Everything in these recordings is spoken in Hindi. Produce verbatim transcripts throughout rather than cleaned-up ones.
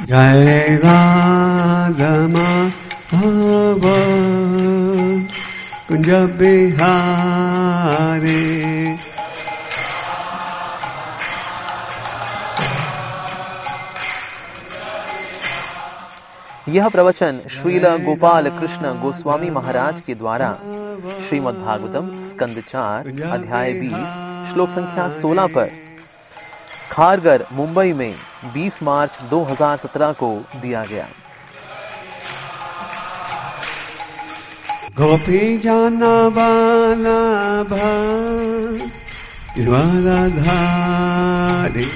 जय राधा माधव कुंज बिहारी। यह प्रवचन श्रील गोपाल कृष्ण गोस्वामी महाराज के द्वारा श्रीमद् भागवतम स्कंद चार अध्याय बीस श्लोक संख्या सोलह पर खारगर मुंबई में बीस मार्च दो हज़ार सत्रह को दिया गया। गोपी जाना वाला धारी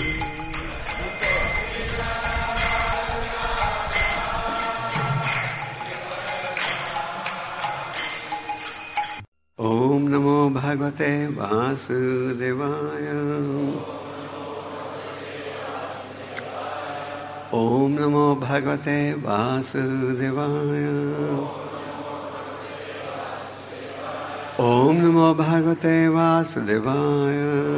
ओम नमो भगवते वासुदेवाय। ओम नमो भगवते वासुदेवाय। ओम नमो भगवते वासुदेवाय।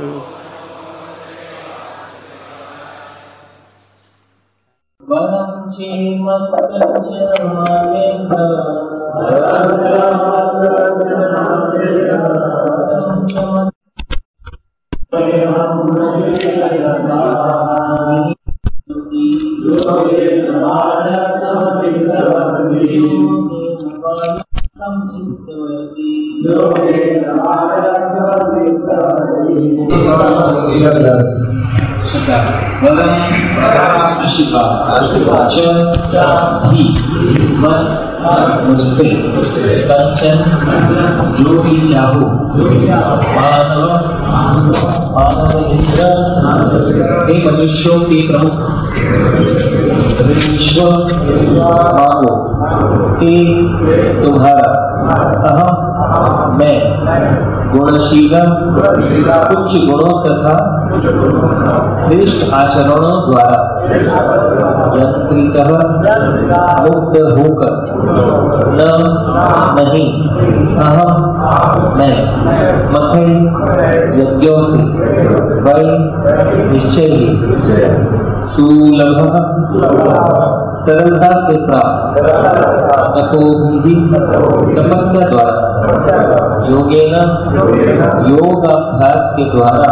मुझसे कंचन जो भी चाहो मानव मानव इंद्र हे मनुष्यों के प्रमुख ईश्वर मांगो हे तुम्हारा अहम मैं गुणशील उच्च गुणों तथा श्रेष्ठ आचरणों द्वारा यंत्रितः मुक्त होकर न नहीं अहम मैं मखय यज्ञों से वै निश्चय ही सुलभ सरलता से प्राप्त तपोभिः तपस्या द्वारा योगेन योगाभ्यास के द्वारा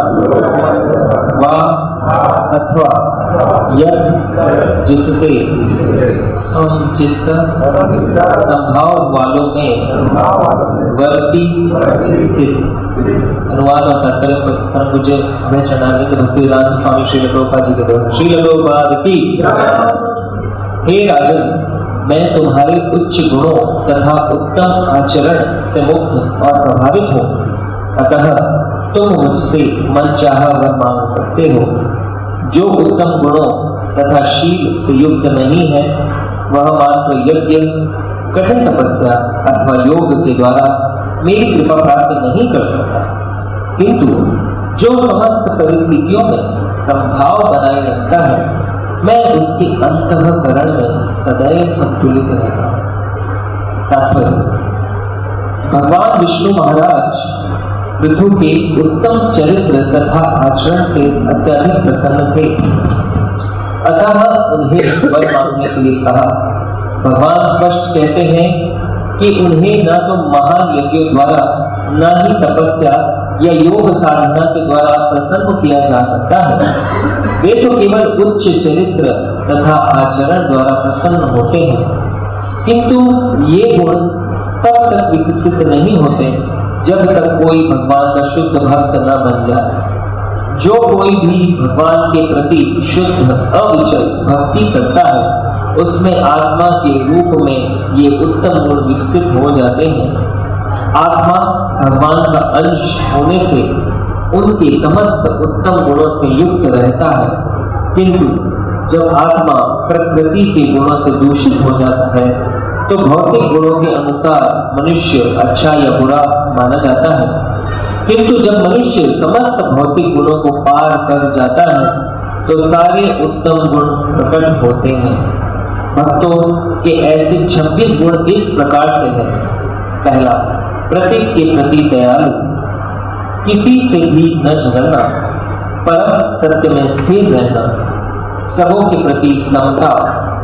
वा अथवा यह जिससे समचित्त संभाव वालों में वर्ती स्थित। अनुवाद और तात्पर्य पर मुझे मैं चरणारविंद भक्तिवेदांत स्वामी श्रील प्रभुपाद जी के द्वारा श्रील प्रभुपाद की। हे राजन, मैं तुम्हारे उच्च गुणों तथा उत्तम आचरण से मुक्त और प्रभावित हूँ, अतः तुम मुझसे मन चाहा वह मांग सकते हो। जो उत्तम गुणों तथा शील से युक्त नहीं है वह मात्र यज्ञ कठिन तपस्या अथवा योग के द्वारा मेरी कृपा प्राप्त नहीं कर सकता, किंतु जो समस्त परिस्थितियों में संभाव बनाए रखता है मैं उसके अंतःकरण में सदैव संतुलित रहता हूँ। तात्पर्य, भगवान विष्णु महाराज पृथु के उत्तम चरित्र तथा आचरण से अत्यधिक प्रसन्न थे, अतः उन्हें वर मांगने के लिए कहा। भगवान स्पष्ट कहते हैं कि उन्हें न तो महान यज्ञों द्वारा न ही तपस्या या योग साधना के द्वारा प्रसन्न किया जा सकता है, वे तो केवल उच्च चरित्र तथा आचरण द्वारा प्रसन्न होते हैं, किंतु ये गुण तब तक विकसित नहीं होते जब तक कोई भगवान का शुद्ध भक्त न बन जाए। जो कोई भी भगवान के प्रति शुद्ध अविचल भक्ति करता है उसमें आत्मा के रूप में ये उत्तम गुण विकसित हो जाते हैं। आत्मा भगवान का अंश होने से उनके समस्त उत्तम गुणों से युक्त रहता है, किंतु जब आत्मा प्रकृति के गुणों से दूषित हो जाता है तो भौतिक गुणों के अनुसार मनुष्य अच्छा या बुरा माना जाता है, किंतु जब मनुष्य समस्त भौतिक गुणों को पार कर जाता है तो सारे उत्तम गुण प्रकट होते हैं। भक्तों के ऐसे छब्बीस गुण इस प्रकार से हैं। पहला, प्रत्येक के प्रति दयालु, किसी से भी न झगड़ना, परम सत्य में स्थिर रहना, सबों के प्रति समता,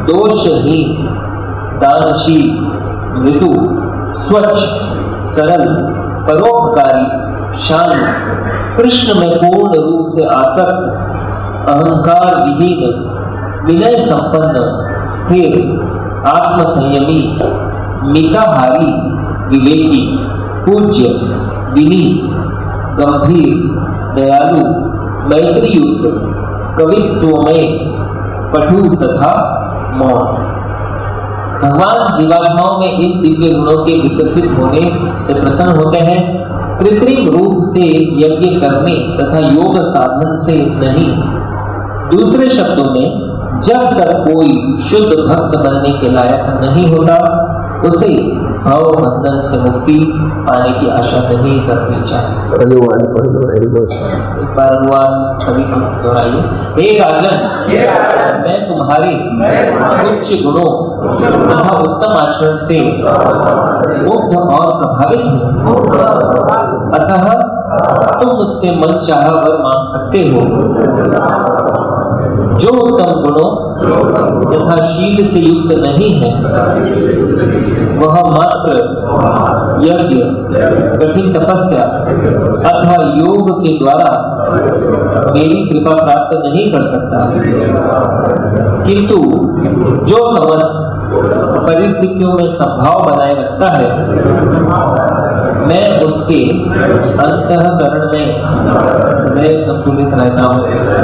दोषहीन, दानशील, मृदु, स्वच्छ, सरल, परोपकारी, शांत, कृष्ण में पूर्ण रूप से आसक्त, अहंकार विहीन, विनय संपन्न, स्थिर, आत्म संयमी, मिताहारी, विवेकी, पूज्य, विनीत, गंभीर, दयालु, मैत्री युक्त, कवित्वमय, पटु तथा मौन। भगवान जीवात्माओं में इन दिव्य गुणों के विकसित होने से प्रसन्न होते हैं, कृत्रिम रूप से यज्ञ करने तथा योग साधन से नहीं। दूसरे शब्दों में, जब तक कोई शुद्ध भक्त बनने के लायक नहीं होता, उसे भाव बंधन से मुक्ति पाने की आशा नहीं करनी चाहिए। अनुवाद पढ़ दो, एक बार अनुवाद सभी को दोहराइए। हे राजन, मैं तुम्हारे उच्च गुणों तथा उत्तम आचरण से मुग्ध और प्रभावित हूँ, अतः तुम मुझसे मन चाहा वर मांग सकते हो। जो उत्तम गुणों तथा शील से युक्त नहीं है, वह मात्र यज्ञ, कठिन तपस्या अथवा योग के द्वारा मेरी कृपा प्राप्त नहीं कर सकता। किंतु जो समस्त परिस्थितियों में सद्भाव बनाए रखता है, मैं उसके अंतःकरण में सदैव संतुलित रहता हूँ।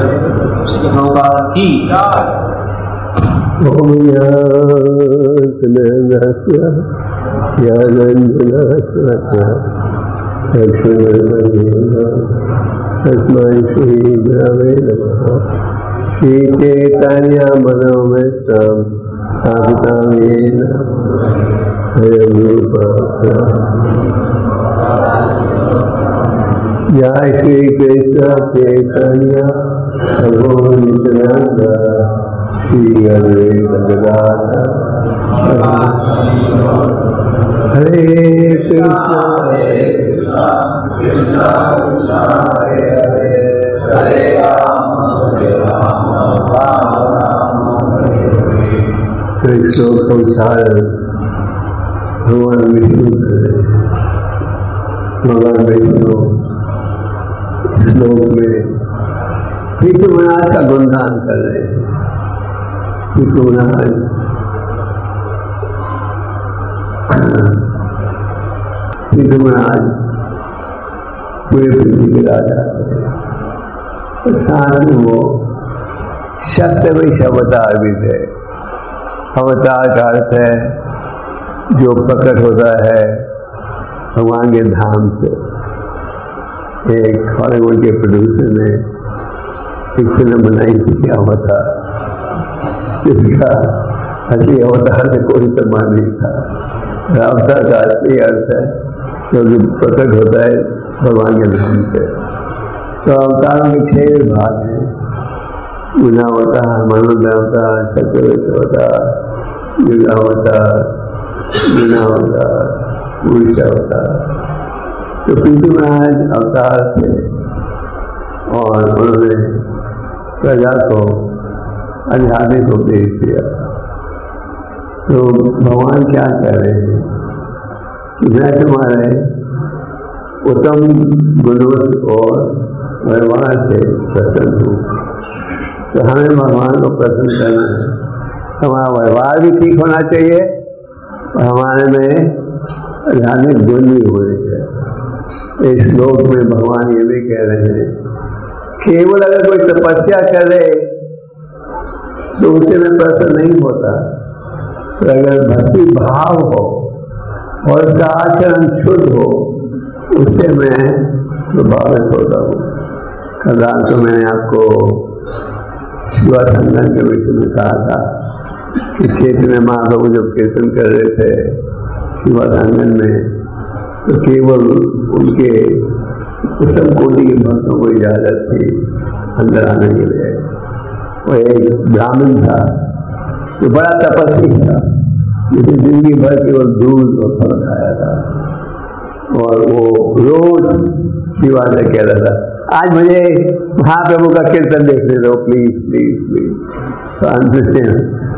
की ओम ज्ञानस्य ज्ञानांजनस्य चक्षुर्मलिनं तस्मै श्री गुरवे नमः। श्री चैतन्य मनोमयं स्थापितं येन स्वयं रूपा। जय श्री कृष्ण चैतन्य प्रभु नित्यानंद श्री अद्वैत गदाधर हरे कृष्ण हरे कृष्ण कृष्ण कृष्ण हरे हरे हरे राम हरे राम राम राम हरे हरे। तो इस श्लोक का उच्चारण भगवान विष्णु कर रहे हैं। भगवान विष्णु श्लोक में पृथु महाराज का गुणगान कर रहे हैं। पृथु महाराज पृथु महाराज पूरे पृथ्वी के राजा थे और साथ में वो सप्तविश अवतार भी थे। अवतार का अर्थ है जो प्रकट होता है भगवान के धाम से। एक हॉलीवुड के प्रोड्यूसर ने एक फिल्म बनाई थी अवतार, जिसका असली अवतार से कोई संबंध नहीं था। अवतार का असली अर्थ है जो कि प्रकट होता है भगवान के नाम से। तो अवतारों के छह विभाग हैं: गुणावतार, मनोदयावतार, सत्यवश अवतार, युगावतार, गुणावतार, पुरुषावतार। तो पृथु महाराज अवतार थे और उन्होंने प्रजा को आध्यात्मिक उपदेश दिया। तो भगवान क्या कह रहे हैं कि मैं तुम्हारे उत्तम गुणों और व्यवहार से प्रसन्न हूँ। तो हमें भगवान को प्रसन्न करना है, हमारा व्यवहार भी ठीक होना चाहिए और हमारे में आध्यात्मिक गुण भी होने चाहिए। इस श्लोक में भगवान ये भी कह रहे हैं, केवल अगर कोई तपस्या करे तो उसे मैं प्रसन्न नहीं होता, पर अगर भक्ति भाव हो और उसका आचरण शुद्ध हो, उससे मैं प्रभावित होता हूँ। कल रात को मैंने आपको शिवा संगम के विषय में कहा था कि चैतन्य महाप्रभु जब कीर्तन कर रहे थे शिवा संगम में, तो केवल उनके उत्तम कोटि के भक्तों को इजाजत थी अंदर आने के लिए। वो एक ब्राह्मण था जो बड़ा तपस्वी था, जिसने जिंदगी भर केवल दूध और फल खाया था, और वो रोज शिवा से कह रहा था, आज मुझे महाप्रभु का कीर्तन देखने दो प्लीज प्लीज प्लीज। तो अंत में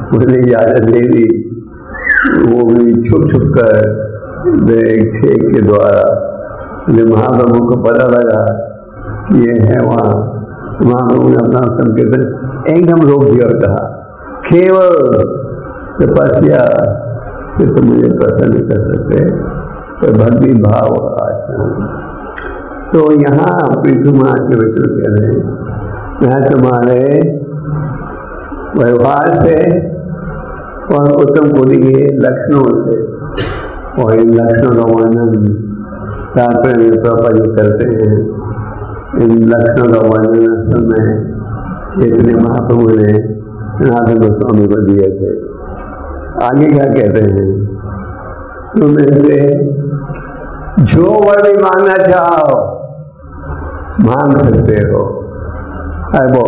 मुझे इजाजत दे दी। वो भी छुप छुप कर एक छेक के द्वारा मुझे महाप्रभु को पता लगा कि ये है वहाँ। महाप्रभु ने अपना संकीर्तन एकदम रोक दिया और कहा केवल तपस्या से तो मुझे प्रसन्न नहीं कर सकते, पर भक्ति भाव और आचरण। तो यहाँ पृथ्वी महाराज के विषय कह रहे हैं, मैं तुम्हारे व्यवहार से और उत्तम कोटि के लक्षणों से, और इन लक्षणों का वर्णन तात्पर्य में प्रभुपाद जी करते हैं। इन लक्षणों का वर्णन असल में चैतन्य महाप्रभु ने सनातन गोस्वामी को दिए थे। आगे क्या कहते हैं, तुम इनसे जो वर भी मांगना चाहो मांग सकते हो। अरे वो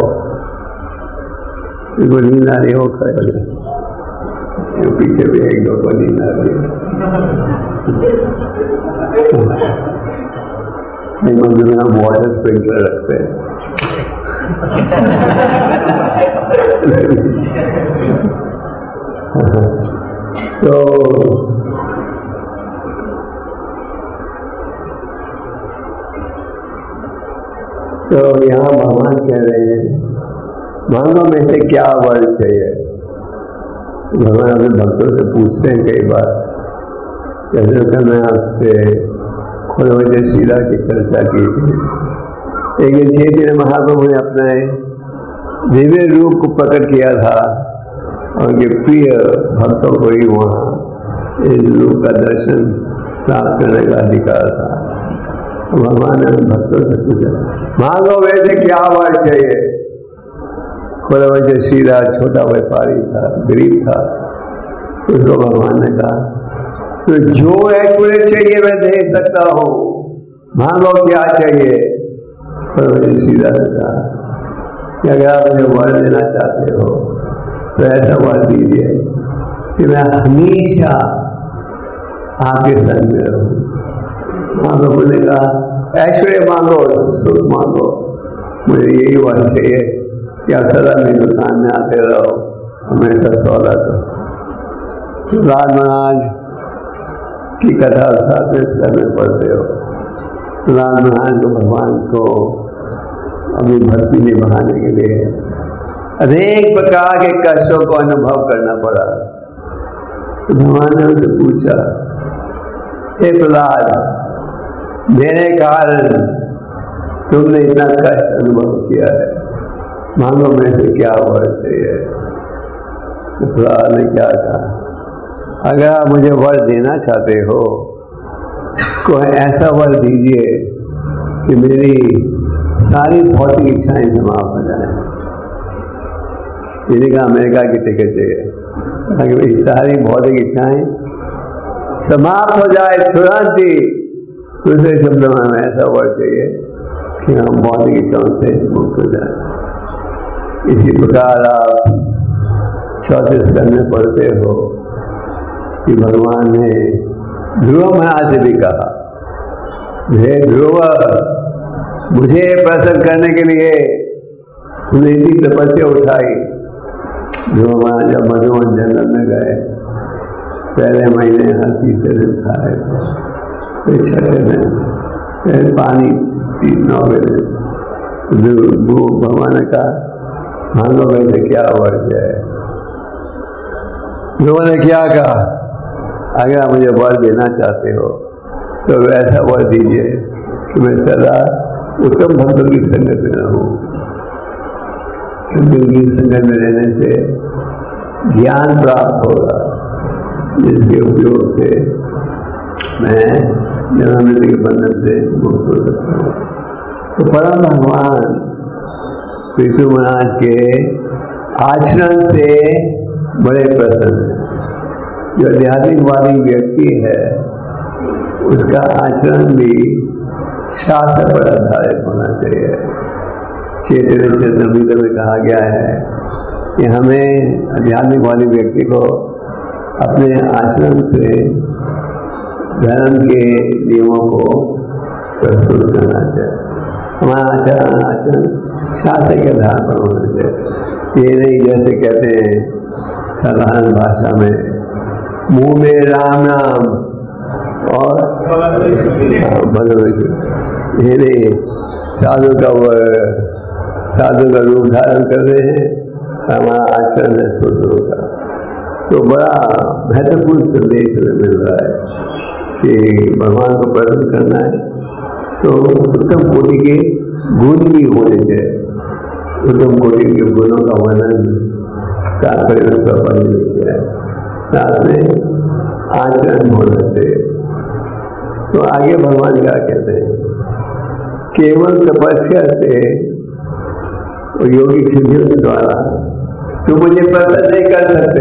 इनको नींद आ रही हो, खड़े हो जाए, पीछे भी एक दो को नींद आ रही है। मंदिर में हम वाटर स्प्रिंकलर रखते हैं। तो तो यहाँ भगवान कह रहे हैं मांगो में से क्या वर चाहिए। भगवान अपने भक्तों से पूछते हैं कई बार, जैसे कल मैं आपसे खुद वजह शीला की चर्चा की थी। एक दिन चैतन्य महाप्रभु ने अपने दिव्य रूप को प्रकट किया था और उनके प्रिय भक्तों को ही वहाँ इस रूप का दर्शन प्राप्त करने का अधिकार था। भगवान ने भक्तों से पूछा मांगो वैसे क्या वर चाहिए। खुद वजह शीला छोटा व्यापारी था, गरीब था। उसको भगवान ने कहा तो जो एक्यूरेट चाहिए मैं दे सकता हूँ, मांगो क्या चाहिए। खुद वजह शीला ने कहा कि अगर आप मुझे वर देना चाहते हो तो ऐसा वर दीजिए कि मैं हमेशा आपके संग में रहूं। महाप्रभु ने कहा ऐश्वर्य मांगो, सुख मांगो, मुझे यही वर चाहिए कि आप सदा मेरी दुकान में आते रहो, हमेशा सौदा करो। राज महाराज की कथा साथ में करने पड़ते हो। राज महाराज को भगवान को अपनी भक्ति निभाने के लिए अनेक प्रकार के कष्टों को अनुभव करना पड़ा। तो भगवान ने उनसे पूछा हे प्रहलाद, मेरे कारण तुमने इतना कष्ट अनुभव किया है, मांगो में से क्या वर चाहिए। तो प्रहलाद ने क्या कहा, अगर आप मुझे वर देना चाहते हो कोई ऐसा वर दीजिए कि मेरी सारी भौतिक इच्छाएं समाप्त हो जाए। यदि का अमेरिका की टिकट चाहिए ताकि मेरी सारी भौतिक इच्छाएं समाप्त हो जाए तुरंत ही। दूसरे शब्दों में हमें ऐसा वर चाहिए कि हम भौतिक इच्छाओं से मुक्त हो जाए। इसी प्रकार आप चौतीस करने पड़ते हो कि भगवान ने ध्रुव महाराज से भी कहा, हे ध्रुव, मुझे प्रसन्न करने के लिए तुमने इतनी तपस्या उठाई। ध्रुव महाराज जब मधुवन जंगल में गए, पहले महीने हर तीसरे दिन खाए, फिर छठे दिन, फिर पानी तीन नौवे दिन। भगवान ने कहा मांगो वैसे क्या वर जाए। ध्रुव ने क्या कहा, अगर आप मुझे वर देना चाहते हो तो वैसा वर दीजिए कि मैं सदा उत्तम भक्तों की संगत में रहूं, क्योंकि उनकी संगत में रहने से ज्ञान प्राप्त होगा, जिसके उपयोग से मैं जन्म मृत्यु के बंधन से मुक्त हो सकता हूँ। तो परम भगवान पृथ्वी महाराज के आचरण से बड़े प्रसन्न हैं। जो आध्यात्मिकवादी व्यक्ति है उसका आचरण भी शास्त्र पर आधारित होना चाहिए। चैतन्य चरितामृत में कहा गया है कि हमें आध्यात्मिकवादी व्यक्ति को अपने आचरण से धर्म के नियमों को प्रस्तुत करना चाहिए। हमारा आचरण आचरण शास्त्र के आधार पर होना चाहिए। ये नहीं जैसे कहते हैं साधारण भाषा में मुंह में राम नाम और भगवत ये साधु का साधु का रूप धारण कर रहे हैं, हमारा आचरण है शूद्रों का। तो बड़ा महत्वपूर्ण संदेश हमें मिल रहा है कि भगवान को प्रसन्न करना है तो उत्तम कोटि के गुण भी होने चाहिए। उत्तम कोटि के गुणों का वर्णन तात्पर्य में प्रबंध नहीं किया है, साथ में आचरण होना चाहिए। तो आगे भगवान क्या कहते हैं, केवल तपस्या से और योगिक सिद्धियों के द्वारा तो मुझे प्रसन्न नहीं कर सकते,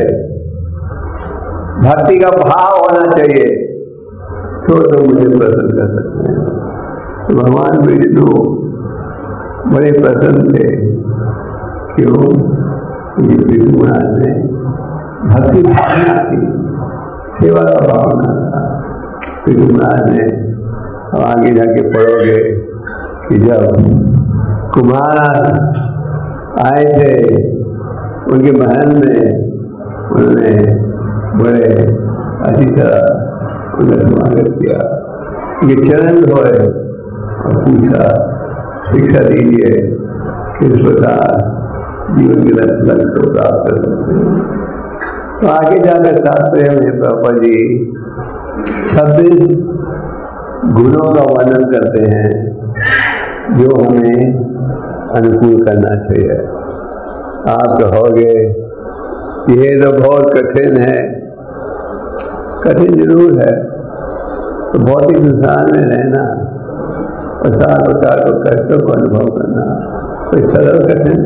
भक्ति का भाव होना चाहिए तो तो मुझे प्रसन्न कर सकते हैं। तो भगवान विष्णु बड़े प्रसन्न थे, क्यों? विष्णु महाराज ने भक्ति भावना की, सेवा का भावना था। विष्णु महाराज ने आगे जाके पढ़ोगे कि जब कुमार आए थे उनके महल में, उन्होंने बड़े अच्छी तरह उनका स्वागत किया, उनके चरण धोए और पूछा शिक्षा दीजिए किस प्रकार जीवन के लक्ष्य को प्राप्त कर सकते हैं। तो आगे जाकर तात्पर्य में पापा जी छब्बीस गुणों का वर्णन करते हैं जो हमें अनुकूल करना चाहिए। आप कहोगे ये तो बहुत कठिन है, कठिन जरूर है। तो भौतिक संसार में रहना और सात प्रकार को कष्टों को अनुभव करना कोई सरल कठिन?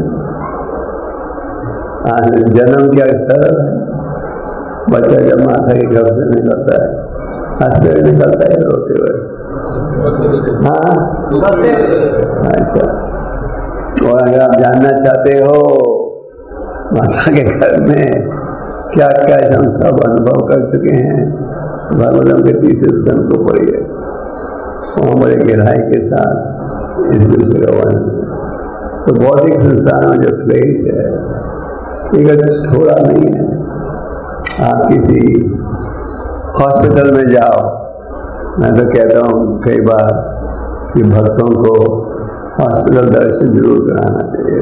जन्म क्या सरल है? बच्चा जब माता के घर से निकलता है हंसते हुए निकलता है, रोते हुए? हाँ, अच्छा। और अगर आप जानना चाहते हो माता के घर में क्या क्या हम सब अनुभव कर चुके हैं, भागवतम के तीसरे स्कंद को पढ़िए, वहाँ बड़े गहराई के साथ इस विषय का वर्णन। तो भौतिक संसार में जो क्लेश है ये थोड़ा नहीं है। आप किसी हॉस्पिटल में जाओ, मैं तो कहता हूँ कई बार कि भक्तों को हॉस्पिटल दर्शन जरूर कराना चाहिए।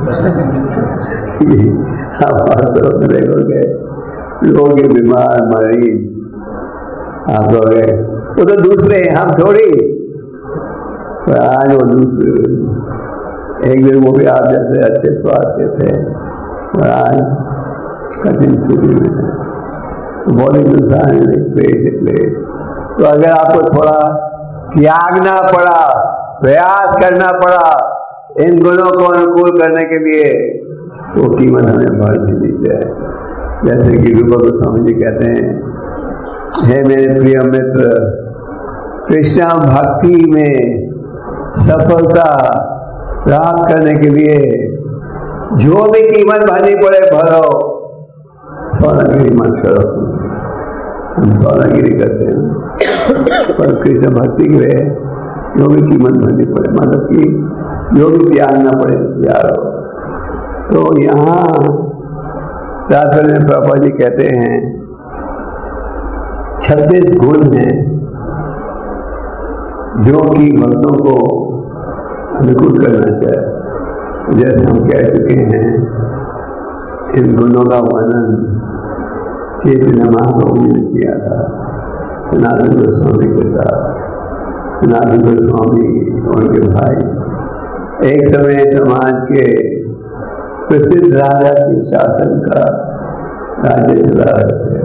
आप हॉस्पिटल में देखोगे लोग बीमार मरीज, आप कहोगे वो तो दूसरे हैं, हम थोड़ी। पर आज वो दूसरे, एक दिन वो भी आप जैसे अच्छे स्वास्थ्य थे और आज कठिन स्थिति में है। बौद्धिक संसार में क्लेश क्लेश। तो अगर आपको थोड़ा त्यागना पड़ा, प्रयास करना पड़ा इन गुणों को अनुकूल करने के लिए, तो कीमत हमें भर देनी चाहिए। जैसे कि रूपा गोस्वामी जी कहते हैं, हे मेरे प्रिय मित्र, कृष्णा भक्ति में सफलता प्राप्त करने के लिए जो भी कीमत भरनी पड़े भरो, सोनागिरी मत करो। हम सोनागिरी करते हैं, पर कृष्ण भक्ति के लिए जो भी कीमत भरनी पड़े, मतलब कि जो भी त्यागना पड़े त्याग हो। तो यहाँ तात्पर्य में प्रभुपाद जी कहते हैं छत्तीस गुण हैं जो कि भक्तों को अनुकूल करना चाहिए। जैसे हम कह चुके हैं, इन गुणों का वर्णन चैतन्य महाप्रभु ने किया था सनातन गोस्वामी के साथ। सनातन गोस्वामी और उनके भाई एक समय समाज के प्रसिद्ध राजा के शासन का राज्य चला रहे थे।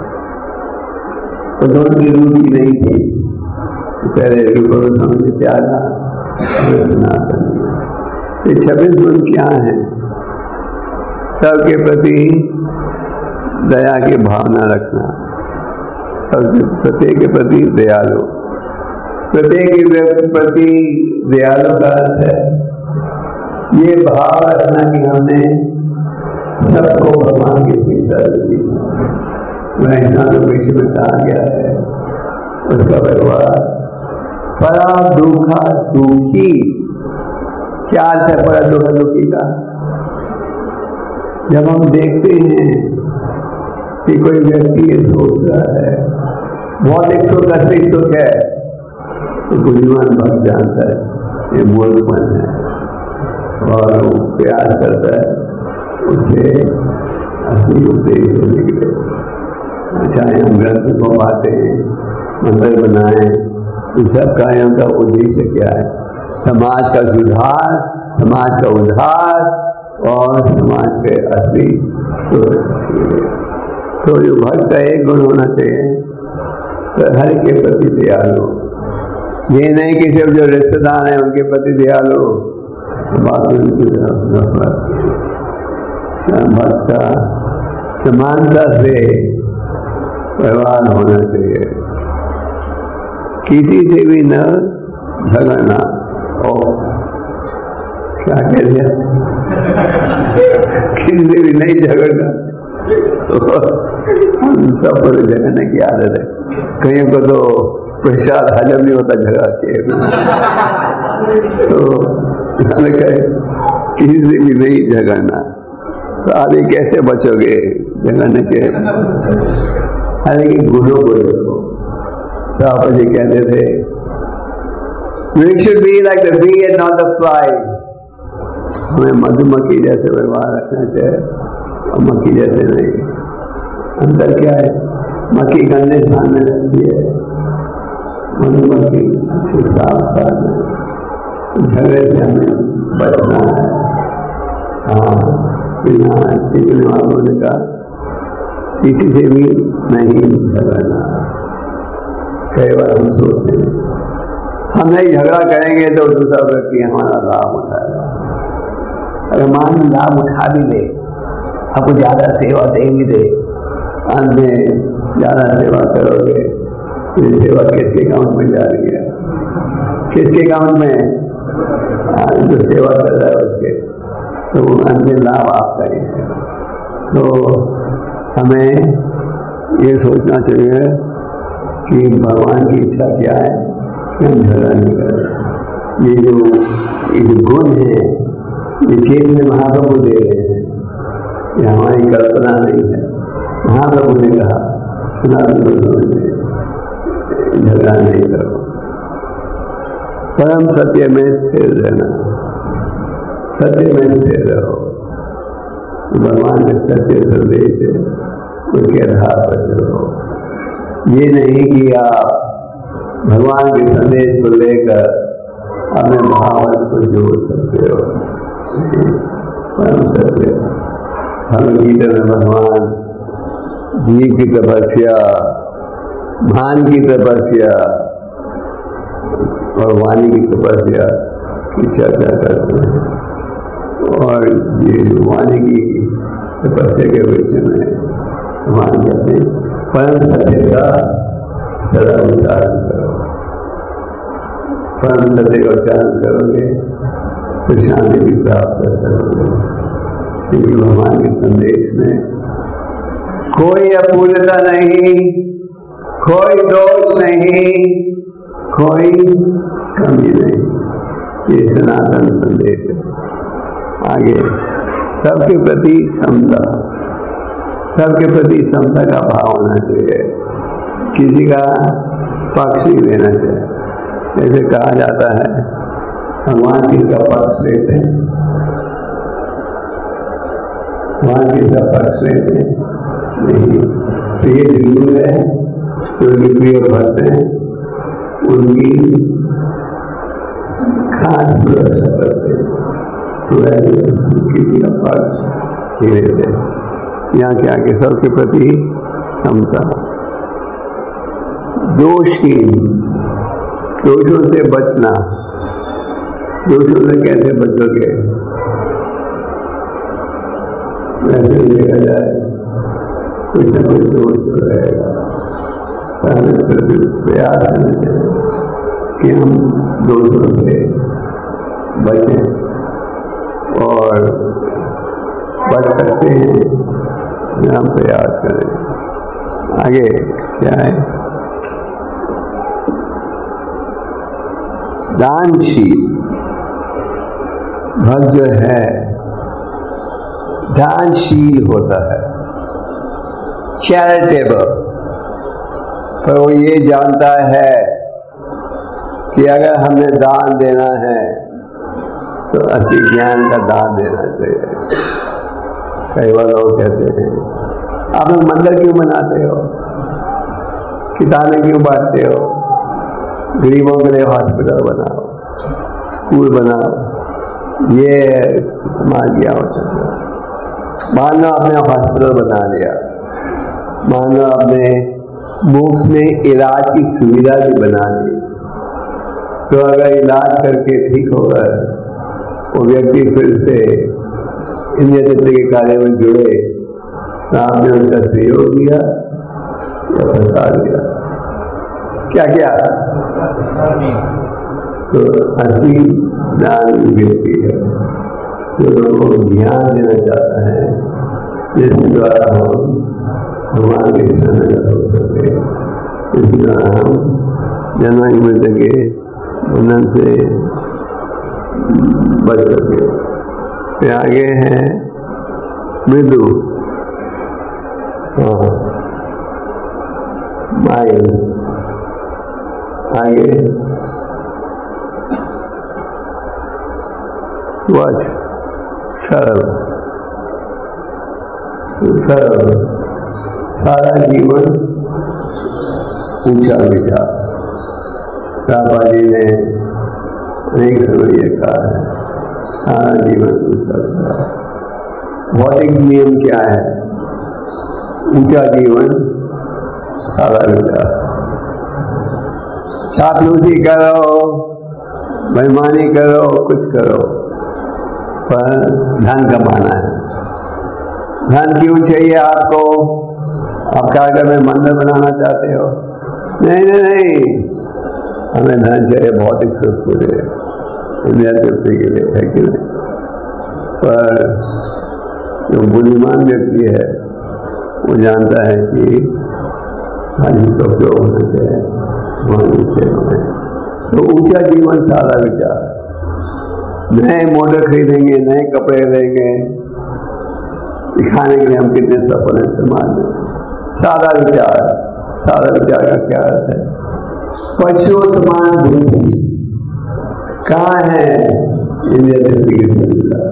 तो दोनों की रुचि नहीं थी, तो पहले रूप गोस्वामी ने त्यागा, सनातन। ये छब्बीस गुण क्या हैं? सबके प्रति दया की भावना रखना, सबके प्रत्येक के प्रति दयालु। प्रत्येक के प्रति दयालु का अर्थ है ये भाव रखना कि हमने सबको भगवान की शिक्षा दी। वैष्णव विषय में कहा गया है उसका व्यवहार परा दुखा दुखी। क्या अर्थ है परा दुखा दुखी का? जब हम देखते हैं कि कोई व्यक्ति ये सोच रहा है बहुत एक सुख असली सुख है, तो बुद्धिमान भक्त जानता है ये मूर्खपन है और वो प्रयास करता है उसे असली उद्देश्य होने के लिए। चाहे हम ग्रंथ को बांटें, मंदिर बनाएं, इन सब कार्यों का उद्देश्य क्या है? समाज का सुधार, समाज का उद्धार और समाज के असली सुख के लिए। तो जो भक्त का एक गुण होना चाहिए, तो हर के प्रति दयालु। ये नहीं कि सिर्फ जो रिश्तेदार हैं उनके प्रति दयालु, बाकी उनकी नफरत। भक्त का समानता से व्यवहार होना चाहिए, किसी से भी न झगड़ना। और क्या कह दिया? किसी से भी नहीं झगड़ना। हम सब को झगड़ने की आदत है, कहीं को तो प्रसाद हजम नहीं होता झगड़ा के, तो कहे किसी से भी नहीं झगड़ना। तो आगे कैसे बचोगे झगड़ने के? हर एक गुणों को देखो। तो आप जी कहते थे we should be like the bee and not the fly। हमें मधुमक्खी जैसे व्यवहार रखना चाहिए और मक्खी जैसे नहीं। अंतर क्या है? मक्खी गंदे स्थान में रहती है, मधुमक्खी अच्छे साफ साफ में। झगड़े से हमें बचना है। हाँ, बिना चीखने वालों ने कहा किसी से भी नहीं झगड़ना। कई बार हम सोचते हैं हम नहीं झगड़ा करेंगे तो दूसरा व्यक्ति हमारा लाभ उठाएगा। अगर मान लो लाभ उठा भी ले, आपको ज्यादा सेवा दे भी दे, अंत में ज्यादा सेवा करोगे तो ये सेवा किसके अकाउंट में जा रही है? किसके अकाउंट में? जो सेवा कर रहा है उसके, तो अंत में लाभ आपका ही है। तो हमें ये सोचना चाहिए कि भगवान की इच्छा क्या है कि हम झगड़ा नहीं करें। ये जो ये जो गुण है ये चेतन महाप्रभु दे रहे हैं, ये हमारी कल्पना नहीं है। महाप्रभु ने कहा सनातन धर्म में झगड़ा नहीं करो, परम सत्य में स्थिर रहना, सत्य में स्थिर रहो। भगवान के सत्य संदेश है उनके आधार पर चलो। ये नहीं कि आप भगवान के संदेश को लेकर अपने भावना को जोड़ सकते हो। परम सत्य भगवदगीता में भगवान जीव की तपस्या, भान की तपस्या और वाणी की तपस्या की चर्चा करते हैं। और ये जो वाणी की तपस्या के विषय में भगवान कहते हैं परम सत्य का सदा उच्चारण करो। परम सत्य का उच्चारण करोगे तो शांति भी प्राप्त कर सकोगे, क्योंकि भगवान के संदेश में कोई अपूर्णता नहीं, कोई दोष नहीं, कोई कमी नहीं। ये सनातन संदेश है। आगे सबके प्रति समता, सबके प्रति समता का भाव होना चाहिए, किसी का पक्ष नहीं लेना चाहिए। जैसे कहा जाता है भगवान किसका पक्ष लेते हैं, भगवान किसका पक्ष लेते हैं नहीं। प्रिय हिंदू है, उनके प्रिय भक्त हैं, उनकी खास सुरक्षा करते हैं, किसी का पक्ष नहीं लेते। यहाँ क्या के सबके प्रति समता। दोषहीन, दोषों से बचना। दोषों से कैसे बचोगे? वैसे देखा जाए कुछ न कुछ दोष रहेगा, हमें प्रयास करना चाहिए कि हम दोषों से बचें और बच सकते हैं, हम प्रयास करें। आगे क्या है? दानशील भक्त जो है दानशील होता है। चैरिटेबल, पर वो ये जानता है कि अगर हमें दान देना है तो असली ज्ञान का दान देना चाहिए। कई बार लोग कहते हैं आप लोग मंदिर क्यों बनाते हो, किताबें क्यों बांटते हो, गरीबों के लिए हॉस्पिटल बनाओ, स्कूल बनाओ, ये समाज की आवश्यकता। मान लो आपने हॉस्पिटल बना लिया, मान लो आपने मुफ्त में इलाज की सुविधा भी बना ली, तो अगर इलाज करके ठीक होगा वो व्यक्ति फिर से इन जैसे के कार्य में जुड़े तो आपने उनका सहयोग दिया या प्रसाद दिया, क्या क्या? तो असली दान व्यक्ति है जो लोगों को ध्यान देना चाहता है, जिसके द्वारा हम भगवान के शरण हो सके, जिसके द्वारा हम जन्म मृत्यु के बंधन से बच सके। फिर आगे है मृदु, हाँ माइल, आगे स्वच्छ, सरल, सरल, सारा जीवन ऊंचा विचार। प्रभुपाद जी ने अनेक समय ये कहा है, सारा जीवन ऊंचा विचार। भौतिक नियम क्या है? ऊंचा जीवन, सारा विचार। चापलूसी करो, बेईमानी करो, कुछ करो, पर धन कमाना है। धन क्यों चाहिए आपको? आप क्या घर में मंदिर बनाना चाहते हो? नहीं नहीं नहीं, हमें धन चाहिए भौतिक सुख के लिए, दुनिया तृप्ति के लिए, है कि नहीं? पर जो बुद्धिमान व्यक्ति है वो जानता है कि धन का उपयोग होना चाहिए भगवान सेवा में। तो ऊंचा जीवन, सारा विचार। नए मोटर खरीदेंगे, नए कपड़े लेंगे, दिखाने के लिए हम कितने सफल हैं समाज में। सादा विचार, सादा विचार का क्या अर्थ है? पशुओं समान बुद्धि कहाँ है? इंडिया तृप्ति की सुविधा,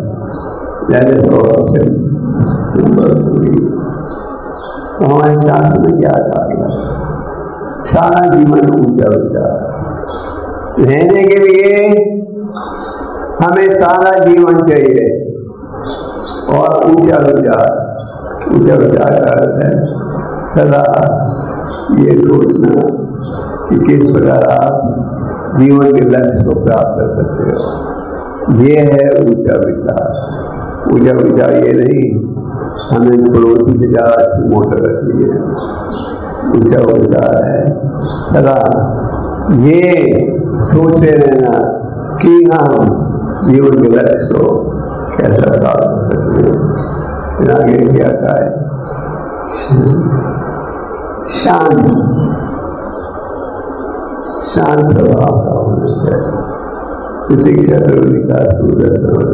तो हमारे शास्त्र में क्या कहा गया? सारा जीवन ऊंचा विचार। रहने के लिए हमें सारा जीवन चाहिए और ऊंचा विचार। ऊंचा विचार का अर्थ है सदा ये सोचना कि किस प्रकार आप जीवन के लक्ष्य को प्राप्त कर सकते हो। ये है ऊंचा विचार। ऊंचा विचार ये नहीं हमें पड़ोसी से ज्यादा अच्छी मोटर रखनी है। ऊंचा विचार है सदा ये सोचते रहना कि हम जीवन के लक्ष्य को कैसा प्राप्त कर सकते हैं। आगे क्या कहा है? शांत, शांत स्वभाव का होना चाहिए। प्रतीक्षा का सूर्य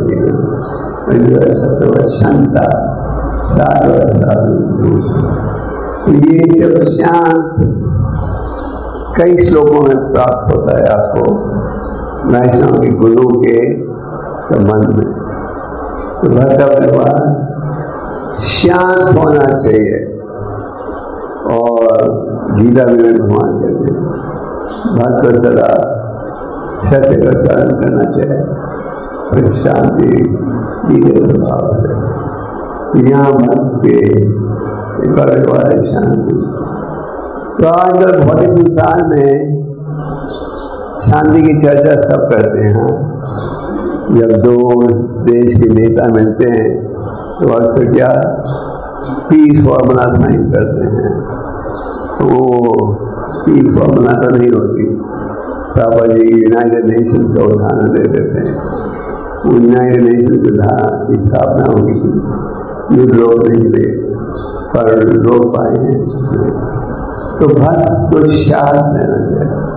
सत्व शांता साधव साधु। ये सब शांत कई श्लोकों में प्राप्त होता है आपको वैष्णव के गुरु के संबंध में। तो भक्त व्यवहार शांत होना चाहिए। और गीता में भगवान कहते हैं भक्त को सदा सत्य का उच्चारण करना चाहिए और शांति धीरे स्वभाव है। यहाँ भक्त के एक और व्यवहार है शांति। तो आजकल भौतिक संसार में शांति की चर्चा सब करते हैं। जब दो देश के नेता मिलते हैं तो अक्सर क्या पीस फॉर्मूला साइन करते हैं। तो वो पीस फॉर्मूला तो नहीं होती। प्रभुपाद जी यूनाइटेड नेशन का उदाहरण दे देते हैं। यूनाइटेड नेशन की स्थापना होगी, युद्ध रोकने के लिए, पर रोक पाए हैं। तो भक्त को शांत रहना चाहिए।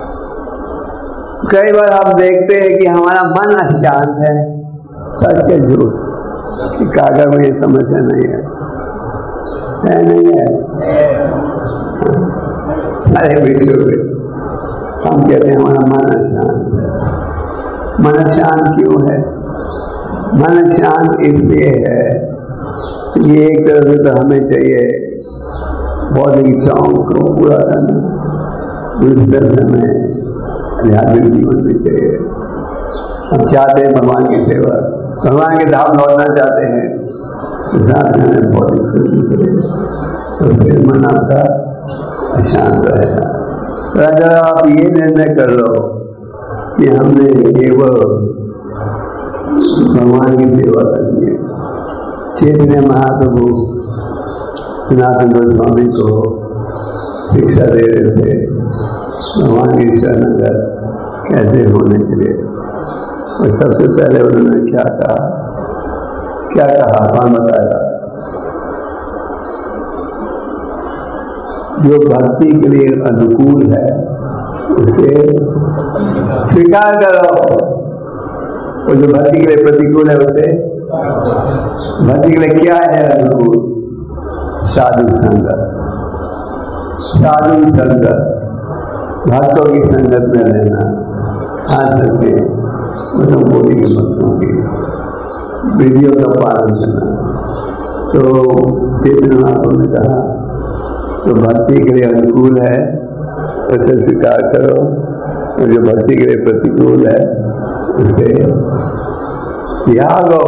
कई बार आप देखते हैं कि हमारा मन अशांत है, सच है झूठ कि कागज में ये समस्या नहीं है। है नहीं है? सारे विश्व में हम कहते हैं हमारा मन अशांत है। मन शांत क्यों है? मन शांत इसलिए है, ये एक तरह से तो हमें चाहिए बौद्धिक इच्छाओं को पूरा करना, दूसरी तरफ हमें आध्यात्मिक जीवन भी चाहिए। हम चाहते हैं भगवान की सेवा, भगवान के धाम लौटना चाहते हैं, तो साथ में हमें बौद्धिक सिद्धि करें, तो फिर मन आपका अशांत रहेगा। तो अगर आप ये निर्णय कर लो कि हमने केवल भगवान की सेवा करनी है। चैतन्य महाप्रभु सनातन गोस्वामी को शिक्षा दे रहे थे भगवान की शरणागत कैसे होने के लिए, और सबसे पहले उन्होंने क्या कहा क्या कहा कौन बताया? जो भक्ति के लिए अनुकूल है उसे स्वीकार करो, और जो भक्ति के लिए प्रतिकूल है उसे भक्ति के लिए क्या है अनुकूल? साधु संगत, साधु संगत, भक्तों की संगत में रहना, खास करके मतलब बोली के भक्तों की विधियों का पालन करना। तो चैतन्य महाप्रभु ने कहा जो भक्ति के लिए अनुकूल है उसे स्वीकार करो, और जो भक्ति के लिए प्रतिकूल है उसे त्यागो।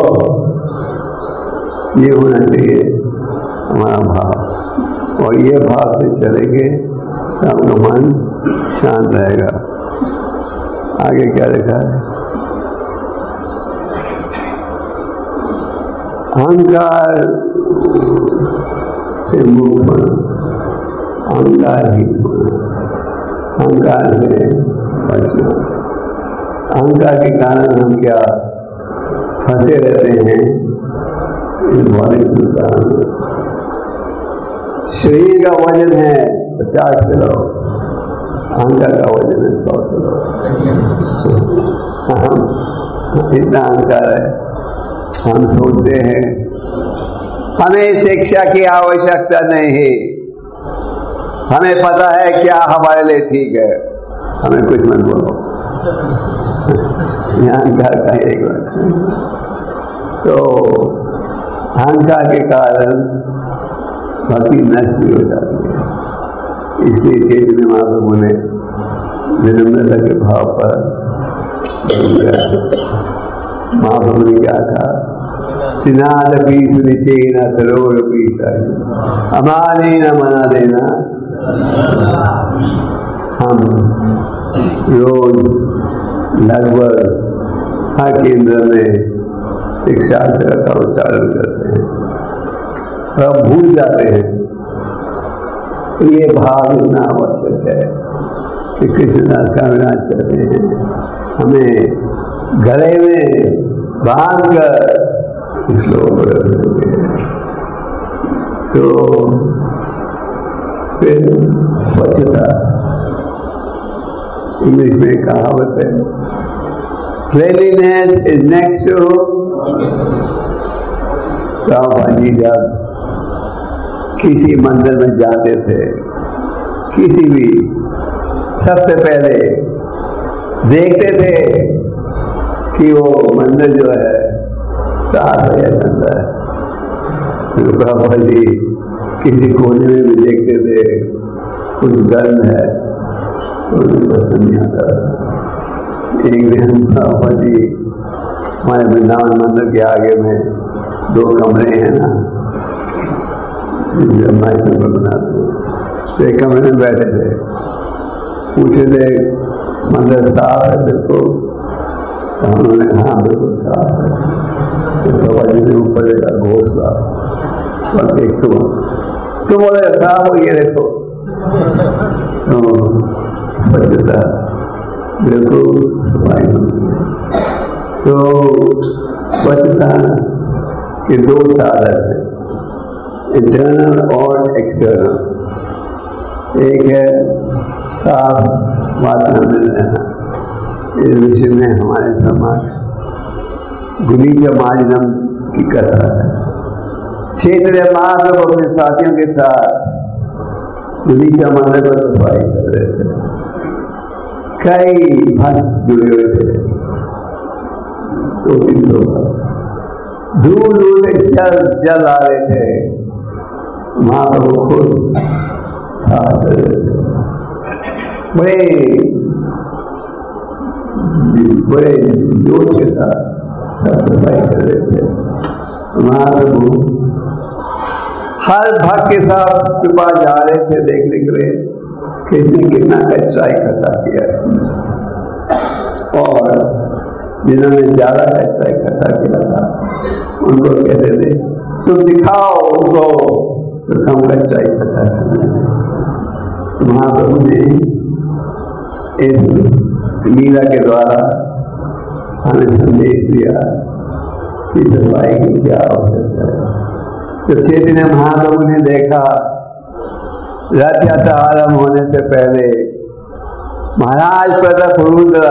ये होना चाहिए हमारा भाव, और ये भाव से चलेंगे तो आपका मन शांत रहेगा। आगे क्या लिखा है? अहंकार से मुक्त होना, अहंकार ही होना, अहंकार से बचना। अहंकार के कारण हम क्या फंसे रहते हैं इस भौतिक संसार में। शरीर का वजन है पचास किलो, अहंकार का वजन है सौ किलो। हम इतना अहंकार है, हम सोचते हैं हमें शिक्षा की आवश्यकता नहीं है, हमें पता है क्या हमारे लिए ठीक है, हमें कुछ मत बोलो। अहंकार का एक लक्षण। तो अहंकार के कारण भक्ति नष्ट भी हो जाती है। इसलिए चैतन्य महाप्रभु ने विनम्रता के भाव पर महाप्रभु ने क्या कहा? तिनाद भी सुनिचे न करोड़ भी हमारे न मना देना। हम रोज लगभग हर केंद्र में शिक्षा का उच्चारण करते हैं और भूल जाते हैं। तो ये भाव इतना आवश्यक है कि कृष्णदास का विनाश करते हैं, हमें गले में बांध कर श्लोक तो फिर स्वच्छता। इंग्लिश में कहावत है, cleanliness is next to Prabhupada ji जब किसी मंदिर में जाते थे, किसी भी, सबसे पहले देखते थे कि वो मंदिर जो है साफ है या गंदा है। फिर प्रभुपाद जी किसी कोने में भी देखते थे कुछ गंद है तो उन्हें पसंद नहीं आता। एक दिन प्रभुपाद जी हमारे वृंदावन मंदिर के आगे में दो कमरे हैं ना, माइक पर बनाते हैं, तो एक कमरे में बैठे थे, पूछे थे मंदिर साफ है बिल्कुल? तो उन्होंने कहा हाँ बिल्कुल साफ है। तो बाबा जी ने ऊपर देखा घोषला, और एक तो तो बोले साफ हो, ये देखो। तो स्वच्छता बिल्कुल सफाई होती है। तो स्वच्छता के दो साधन हैं, इंटरनल और एक्सटर्नल। एक है साफ वातावरण में रहना। इस विषय में हमारे समाज गुलीचा मार्जनम की कथा है। चैतन्य महाप्रभु अपने साथियों के साथ नीचा मंदिर को सफाई कर रहे थे। कई भक्त जुड़े हुए थे, दो तीन सौ दूर दूर से जल जल आ रहे थे, महाप्रभु खुद साथ रहे थे। बड़े बड़े जोश के साथ साफ सफाई कर रहे थे। महाप्रभु हर भक्त के साथ छुपा जा रहे थे देखने के लिए कि इसने कितना कचरा इकट्ठा किया है, और जिन्होंने ज्यादा कचरा इकट्ठा किया था उनको कहते थे तुम दिखाओ उनको तो कम कचरा इकट्ठा करना। तो महाप्रभु ने इस लीला के द्वारा हमें संदेश दिया कि सफाई की क्या आवश्यकता है। जब चैतन्य महाप्रभु ने देखा रथ यात्रा आरंभ होने से पहले महाराज प्रताप रुद्र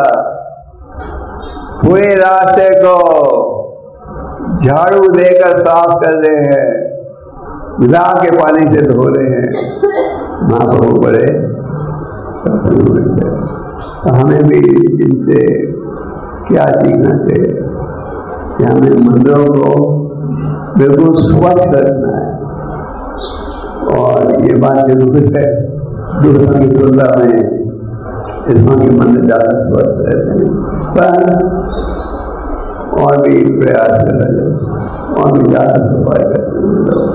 पूरे रास्ते को झाड़ू देकर साफ कर रहे हैं, मिला के पानी से धो रहे हैं, महाप्रभु बड़े प्रसन्न हुए थे। तो हमें भी इनसे क्या सीखना चाहिए कि हमें मंदिरों को बिल्कुल स्वच्छ रखना है, और ये बात जरूर है दूसरों की तुलना में इसमें के मंदिर ज़्यादा स्वच्छ रहते हैं, पर और भी प्रयास कर रहे हैं और भी ज़्यादा सफाई कर सकते हैं।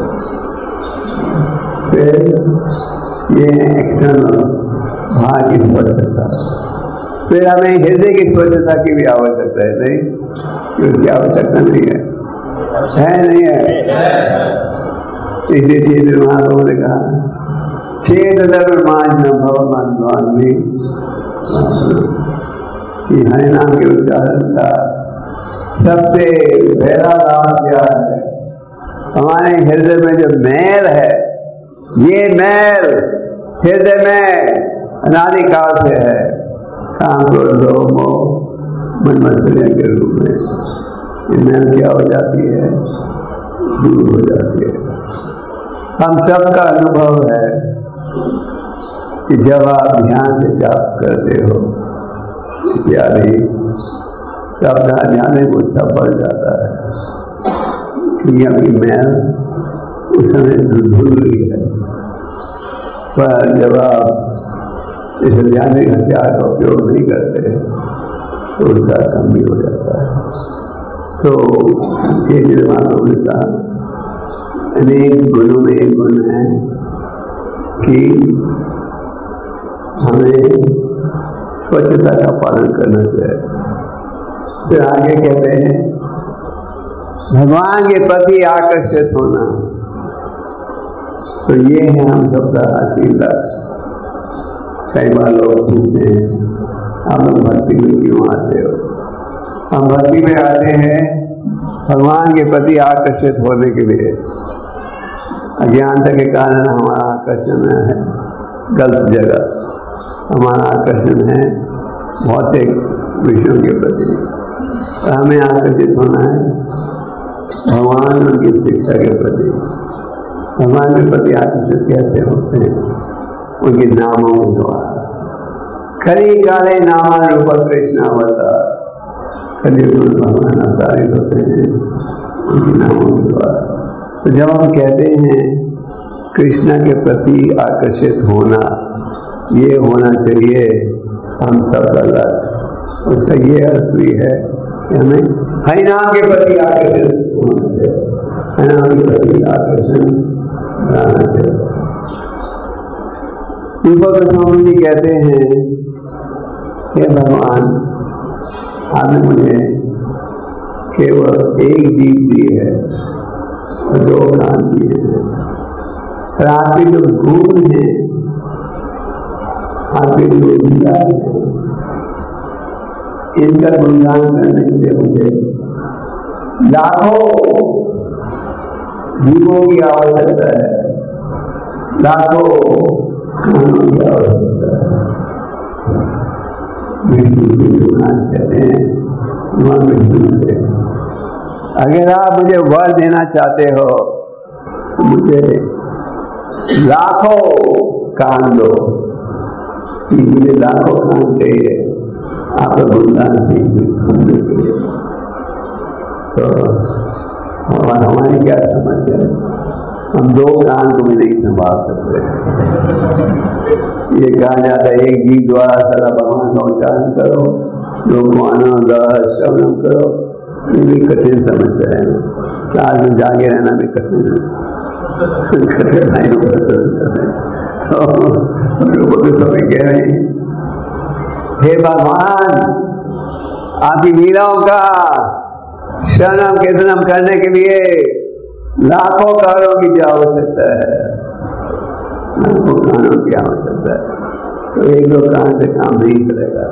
फिर ये एक्सटर्नल बाहर की स्वच्छता, फिर हमें हृदय की स्वच्छता की भी आवश्यकता है, नहीं क्योंकि आवश्यकता नहीं है, है नहीं है। इसी चीज महाप्रभु ने कहा छेद माज न भव मनवान में कि हरे नाम के उच्चारण का सबसे पहला लाभ क्या है, हमारे हृदय में जो मैल है, ये मैल हृदय में अनादिकाल से है, काम क्रोध लोभ मोह मन मत्सर्य के रूप में ये मैल क्या हो जाती है, दूर हो जाती है। हम सबका अनुभव है कि जब आप ध्यान से जाप करते हो इत्यादि, तब ध्यान कुछ सब बढ़ जाता है, क्योंकि अपनी मैल उस समय धुल रही है। पर जब आप इस ध्यानिक हथियार का उपयोग नहीं करते तो उसका कम भी हो जाता है। तो ये निर्माणों ने कहा अनेक गुणों में एक गुण है कि हमें स्वच्छता का पालन करना चाहिए। फिर आगे कहते हैं भगवान के प्रति आकर्षित होना, तो ये है हम सबका असली लक्ष्य। कई बार लोग पूछते हैं आप लोग भक्ति में क्यों आते हो? हम भक्ति में आते हैं भगवान के प्रति आकर्षित होने के लिए। अज्ञानता के कारण हमारा आकर्षण है गलत जगह, हमारा आकर्षण है भौतिक विषयों के प्रति। तो हमें आकर्षित होना है भगवान उनकी शिक्षा के प्रति। भगवान के प्रति आकर्षित कैसे होते हैं? उनके नामों के द्वारा। खरी काले नामा रूप कृष्ण अवतार, कलयुग में भगवान अवतारित होते हैं उनके नामों के द्वारा। तो जब हम कहते हैं कृष्ण के प्रति आकर्षित होना, ये होना चाहिए हम सबका लक्ष्य। उसका ये अर्थ भी है कि हमें हरि नाम के प्रति आकर्षित होना चाहिए, हरि नाम के प्रति आकर्षण बनाना चाहिए। रूपा गोस्वामी जी कहते हैं हे भगवान, आपने मुझे केवल एक जीव दी है और दो कान दिए हैं, और आपके जो गुण है, आपके जो लीला है, इनका गुणगान करने के लिए मुझे लाखों जीवों की आवश्यकता है, लाखों कानों की आवश्यकता है। कहते हैं से अगर आप मुझे वर देना चाहते हो मुझे लाखों कान दो, मुझे लाखों कान चाहिए आपका गुणगान सुनने के लिए। तो हमारी क्या समस्या है, हम दो कान को भी नहीं संभाल सकते। ये कहा जाता है एक जी द्वारा सदा भगवान का उच्चारण करो, लोकवानों द्वारा श्रवण करो। ये भी कठिन समस्या है, क्लास में जागे रहना भी कठिन है, कठिनाइयों तो लोगों को सभी कह रहे हैं, हे भगवान आपकी लीलाओं का शरणम कीर्तनम करने के लिए लाखों कानों की आवश्यकता है, लाखों कानों की आवश्यकता है। तो एक दो कान से काम नहीं चलेगा।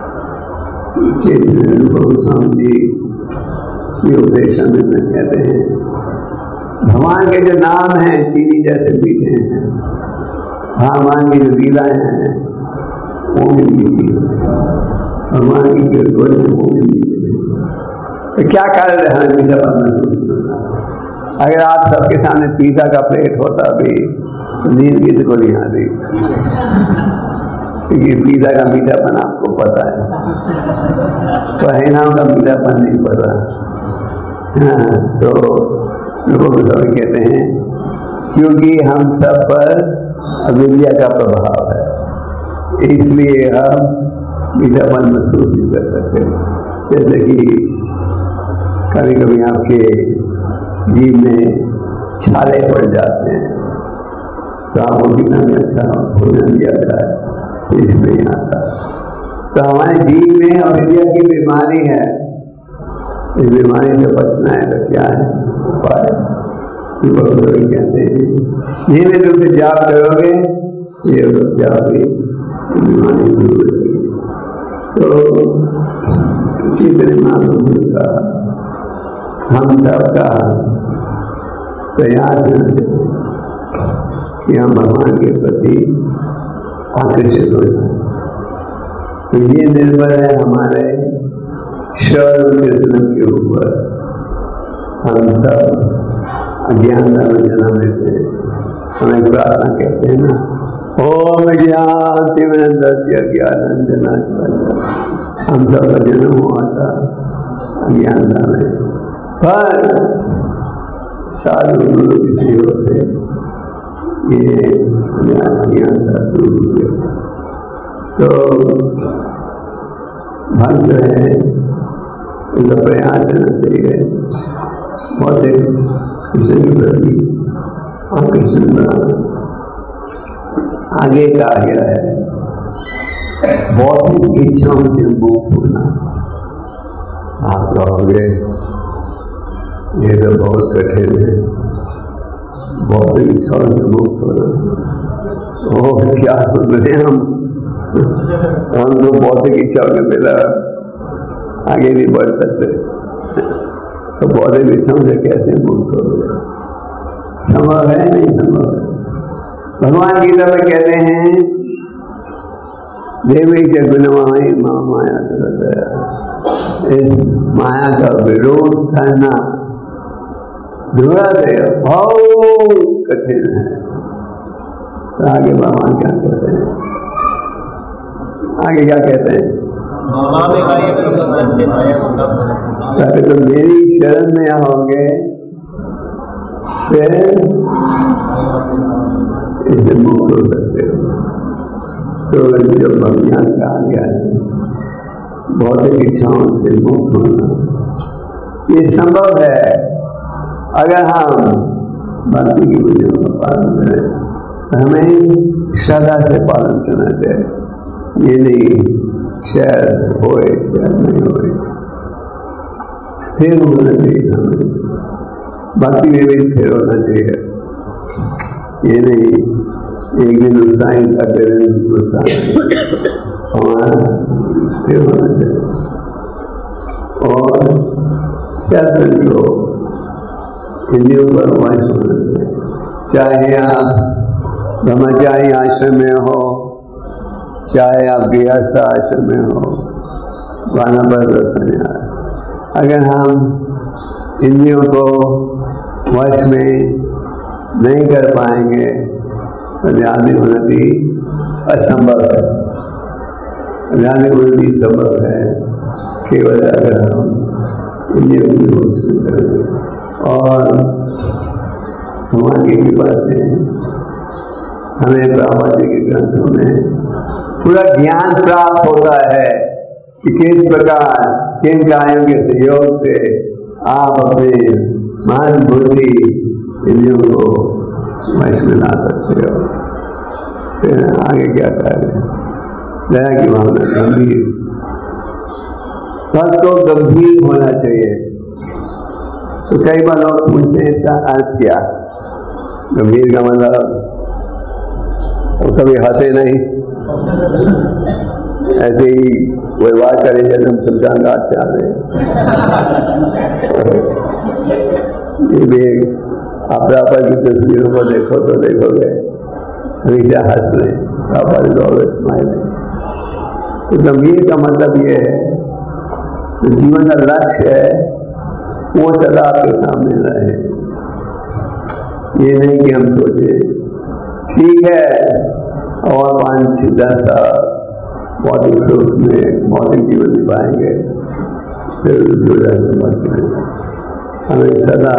स्वामी जी ये उपदेशन में कहते हैं, भगवान के जो नाम हैं चीनी जैसे मीठे हैं, भगवान की जो लीलाएं हैं वो भी मीठी है, भगवान की जो गुण है वो भी मीठे हैं। तो क्या कारण है हमें मीठा महसूस करना? अगर आप सबके सामने पिज्जा का प्लेट होता भी नींद किसी को नहीं आती, क्योंकि पिज्जा का मीठापन आपको पता है, परिणाम का मीठापन नहीं पता। हाँ, तो लोगों को सभी कहते हैं क्योंकि हम सब पर अविद्या का प्रभाव है, इसलिए हम मीठापन महसूस नहीं कर सकते। जैसे कि कभी कभी आपके जीभ में छाले पड़ जाते हैं, तो आपको कितना भी अच्छा भोजन दिया जाए इसलिए आता। तो हमारे जीव में अविद्या की बीमारी है, इस बीमारी से बचना है तो क्या है उपाय? कहते हैं धीरे धीरे जाप करोगे ये जाप भी बीमारी दूर हो गई। तो इसी तरह मालूम का हम सबका प्रयास है कि हम भगवान के प्रति आकर्षित हो जाए। तो ये निर्भर है हमारे श्रवण कीर्तन के ऊपर। हम सब अज्ञानता में जन्म लेते हैं, हमें प्रार्थना कहते हैं ना, ओम ज्ञातिमनन्दस्य ज्ञानांजनाशलाकया। हम सब का जन्म हुआ था अज्ञानता में, पर साधु गुरु की सेवा से ये अज्ञानता दूर हो गया। तो भक्त है उनका प्रयास रहना चाहिए बहुत कृष्ण के प्रति आकर्षण बनाना। आगे का गया है भौतिक इच्छाओं से मुक्त होना। आप कहोगे ये तो बहुत कठिन है, भौतिक इच्छाओं से मुक्त होना। ओह क्या सुन रहे हम हम तो भौतिक इच्छाओं के बिना आगे नहीं बढ़ सकते, तो भौतिक इच्छाओं से कैसे मुक्त हो गए? संभव है? नहीं संभव है। भगवान गीता में कहते हैं देवी से गुणमाई माँ माया दुरादया। इस माया का विरोध करना दुरादया बहुत कठिन है। तो आगे भगवान क्या कहते हैं? आगे क्या कहते हैं? ताकि तो मेरी शरण में आओगे फिर इससे मुक्त हो सकते हो। तो जो भगवान का आ गया है भौतिक इच्छाओं से मुक्त होना ये संभव है अगर हम भक्ति की विधियों का पालन करें। हमें श्रद्धा से पालन करना चाहिए, ये नहीं शायद होए शायद नहीं होए। स्थिर होना चाहिए, हमें भक्ति में भी स्थिर होना चाहिए। ये नहीं एक दिन उत्साहित अगले दिन उत्साहित, हमारा स्थिर होना चाहिए। और सेल्फ कंट्रोल इंद्रियों पर वश होना चाहिए। चाहे आप ब्रह्मचारी आश्रम में हो, चाहे आप गृहस्थ आश्रम में हो, वानप्रस्थ सन्यास, अगर हम इंद्रियों को वश में नहीं कर पाएंगे तो आध्यात्मिक उन्नति असंभव है। आध्यात्मिक उन्नति संभव है केवल अगर हम नियम करें और भगवान की कृपा से हमें प्रभुपाद जी के ग्रंथों में पूरा ज्ञान प्राप्त होता है कि किस प्रकार किन कार्यों के सहयोग से आप अपने मन बुद्धि इंद्रियों को वश में ला सकते हो। फिर आगे क्या कार्य, दया की भावना गंभीर, भक्त को गंभीर होना चाहिए। तो कई बार लोग पूछते हैं इसका अर्थ क्या? गंभीर का मतलब वो कभी हंसे नहीं, ऐसे ही कोई बात करे जैसे हम शमशान घाट से आ रहे हैं। ये भी आप रापा की तस्वीरों को देखो तो देखोगे हमेशा हंस रहे, रापा इज ऑलवेज स्माइलिंग। तो गंभीर का मतलब ये है तो जीवन का लक्ष्य है वो सदा आपके सामने रहे। ये नहीं कि हम सोचे ठीक है और पाँच दस साल भौतिक सुख में भौतिक जीवन निभाएंगे फिर हमें सदा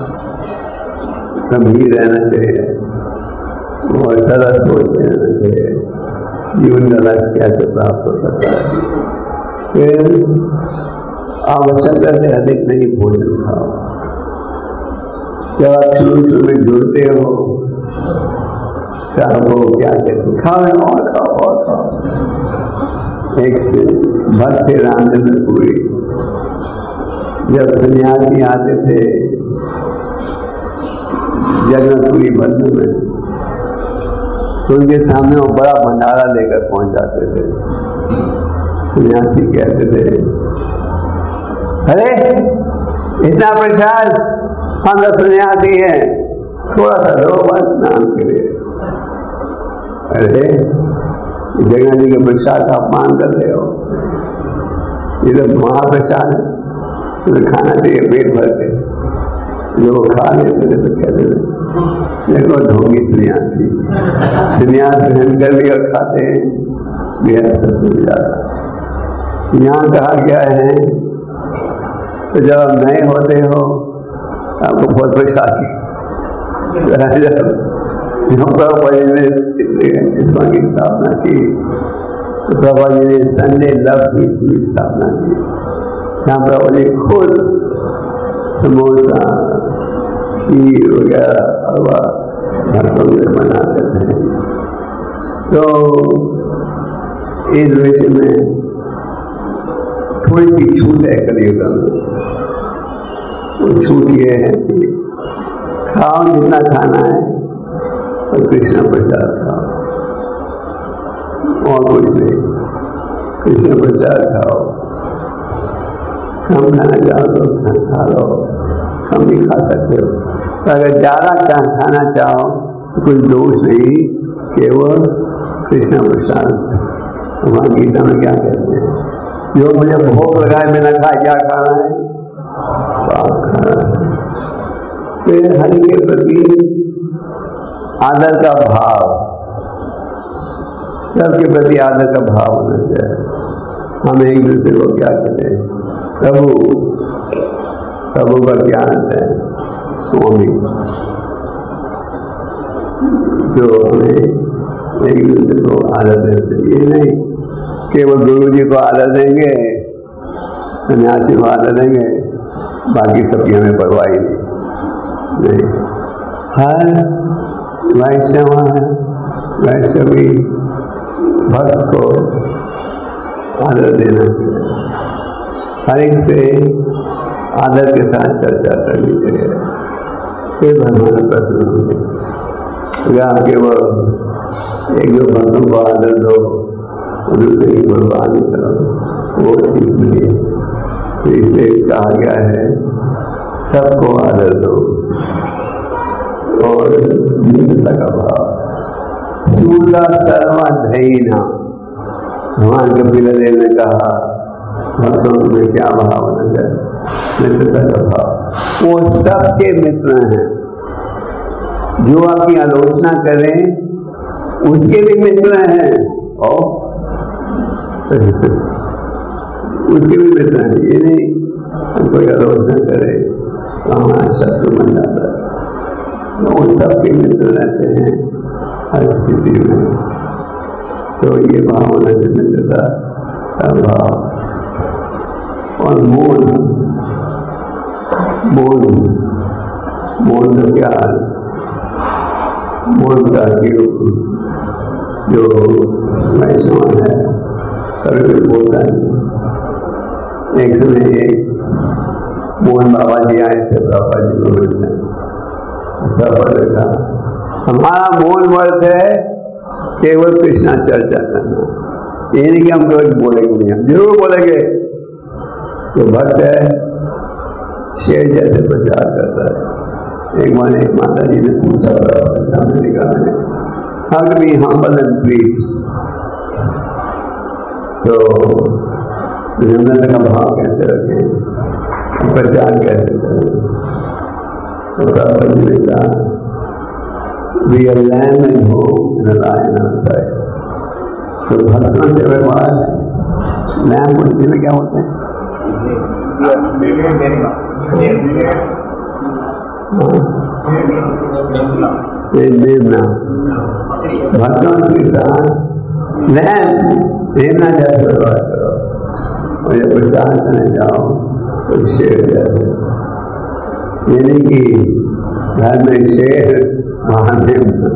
गंभीर रहना चाहिए और सदा सोचते रहना चाहिए जीवन का लक्ष्य कैसे प्राप्त हो सकता है। फिर आवश्यकता से अधिक नहीं भोजन खाओ। जब आप शुरू शुरू में जुड़ते हो क्या वो क्या कहते खाओ और खाओ और खाओ। एक से भक्त थे रामचंद्र पुरी, जब सन्यासी आते थे जगन्नाथपुरी बंधु में तो उनके सामने वो बड़ा भंडारा लेकर पहुंच जाते थे। सन्यासी कहते थे अरे इतना प्रसाद, हम तो सन्यासी हैं, थोड़ा सा दो बस नाम के लिए। अरे जगन्नाथ जी के प्रसाद का अपमान कर रहे हो, ये तो महाप्रसाद है, तो खाना चाहिए पेट भर के। जो वो खा लेते थे तो कहते थे देखो ढोंगी सन्यासी, सन्यास ग्रहण कर लिया और खाते हैं बेहद सत्य जाता। यहाँ कहा गया है तो जब आप नए होते हो आपको बहुत प्रसाद प्रभुपाद जी ने इस बात की स्थापना की तो प्रभुपाद जी ने संडे लव की स्थापना की। यहाँ प्रभुपाद जी खुद समोसा खीर वगैरह हलवा भक्तों के बनाते थे। तो इस विषय में थोड़ी सी छूट है कलियुग में। वो छूट ये है कि खाओ जितना खाना है और कृष्ण प्रसाद खाओ और कुछ नहीं, कृष्ण प्रसाद खाओ। कम खाना चाहो तो खा लो, कम भी खा सकते हो। तो अगर ज़्यादा खाना चाहो तो कुछ दोष नहीं, केवल कृष्ण प्रसाद। भगवान गीता में क्या कहते हैं, जो मुझे भोग लगाए बिना खाए क्या खाना है, पाप खाना है। फिर हरि के प्रति आदर का भाव, सबके प्रति आदर का भाव होना चाहिए। हम एक दूसरे को क्या कहते हैं, प्रभु, प्रभु का क्या अर्थ है, स्वामी। जो हमें एक दूसरे को आदर देते, ये नहीं केवल गुरु जी को आदर देंगे, सन्यासी को आदर देंगे, बाकी सबकी हमें परवाह नहीं। नहीं, हर वैष्णव वैष्णवी भक्त को आदर देना चाहिए, हर एक से आदर के साथ चर्चा करनी चाहिए, फिर भगवान प्रसन्न होंगे। अगर आप केवल एक दो भक्तों को आदर दो दूसरे की परवाह नहीं करो, वो ठीक नहीं है। तो इससे कहा गया है सबको आदर दो और मित्रता का भाव। सूला सर्वधैना, भगवान कपिल देव ने कहा भक्तों में क्या भाव होना चाहिए, मित्रता का भाव। वो सबके मित्र हैं, जो आपकी आलोचना करें उसके भी मित्र हैं और उसके भी मित्र हैं। ये नहीं कोई आलोचना करे तो हमारा शत्रु बन जाता है, तो उन सबके मित्र रहते हैं हर स्थिति में। तो ये भावना जो मित्रता का भाव। और मौन, मौन मौन का क्या, मौन का जो वैष्णव है कभी भी बोलता है। एक समय एक मोहन बाबा जी आए थे प्रभुपाद जी को मिलने। प्रभुपाद ने कहा हमारा मूल वर्त है केवल कृष्णा चर्चा करना, ये नहीं कि हम केवल बोलेंगे नहीं, हम जरूर बोलेंगे। तो भक्त है शेर जैसे प्रचार करता है। एक बार एक माता जी ने पूछा सामने निकाला how to be humble and preach, तो विनम्रता का भाव कैसे रखें, प्रचार कैसे करें। तो प्रभुपाद जी ने कहा we are lamb at home and a lion outside। तो भक्तों से व्यवहार, लैम को हिंदी में क्या होते हैं? मेमना। भक्तों के साथ लैम मेमना जैसे व्यवहार करो, और जब प्रचार करने जाओ तो शेर जैसे। यानी कि घर में शेर बाहर मेमना,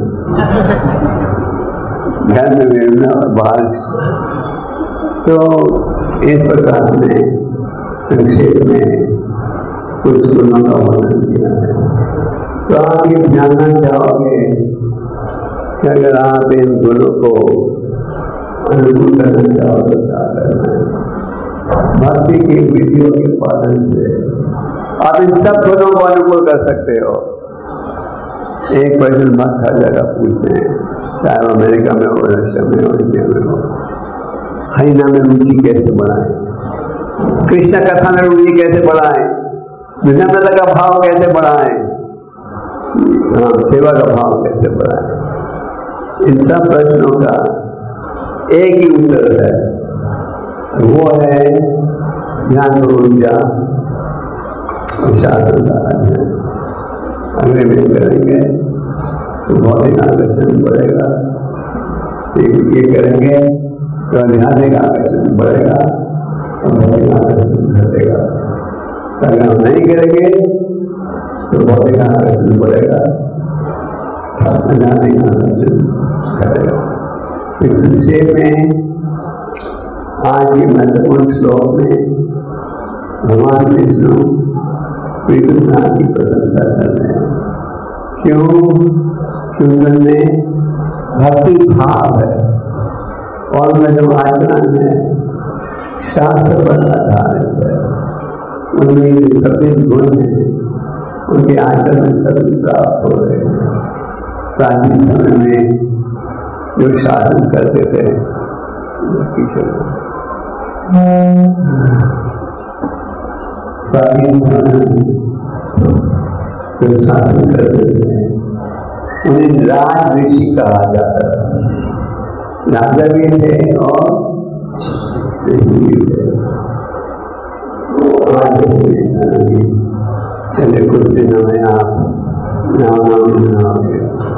घर में मेमना और बाहर। तो इस प्रकार से संक्षेप में कुछ गुणों का वर्णन किया है। तो आप ये जानना चाहोगे कि अगर आप इन गुणों को अनुकूल करना चाहो तो क्या करना है? भक्ति की विधियों के पालन से आप इन सब गुणों को अनुकूल कर सकते हो। एक प्रश्न भक्त हर जगह पूछते हैं, चाहे वो अमेरिका में हो, रशिया में हो, इंडिया में हो, हरिनाम में रुचि कैसे बढ़ाएं, कृष्ण कथा में रुचि कैसे बढ़ाएं, विनम्रता का भाव कैसे बढ़ाएं, हाँ, सेवा का भाव कैसे बढ़ाएं। इन सब प्रश्नों का एक ही उत्तर है, वो है ज्ञान ऊर्जा शास्त्र का अध्ययन। अगले में करेंगे तो भौतिक आकर्षण बढ़ेगा, ये करेंगे तो आध्यात्मिक आकर्षण बढ़ेगा और भौतिक आकर्षण घटेगा। अगर हम नहीं करेंगे तो भौतिक आकर्षण बढ़ेगा, आध्यात्मिक आकर्षण घटेगा। एक संक्षेप में आज के महत्वपूर्ण श्लोक में भगवान विष्णु प्रीतमनाथ की प्रशंसा कर रहे हैं। क्यों? क्योंकि उनमें भक्ति भाव है और उनका जो आचरण है शास्त्र पर आधारित है। उनमें जो छब्बीस गुण है उनके आचरण में सभी प्राप्त हो रहे हैं। प्राचीन समय में जो शासन करते थे प्राचीन समय में जो शासन करते थे उन्हें राज ऋषि कहा जाता था। राजा भी थे और ऋषि भी थे। चले कुछ दिनों में आप नाम नाम बनाओगे।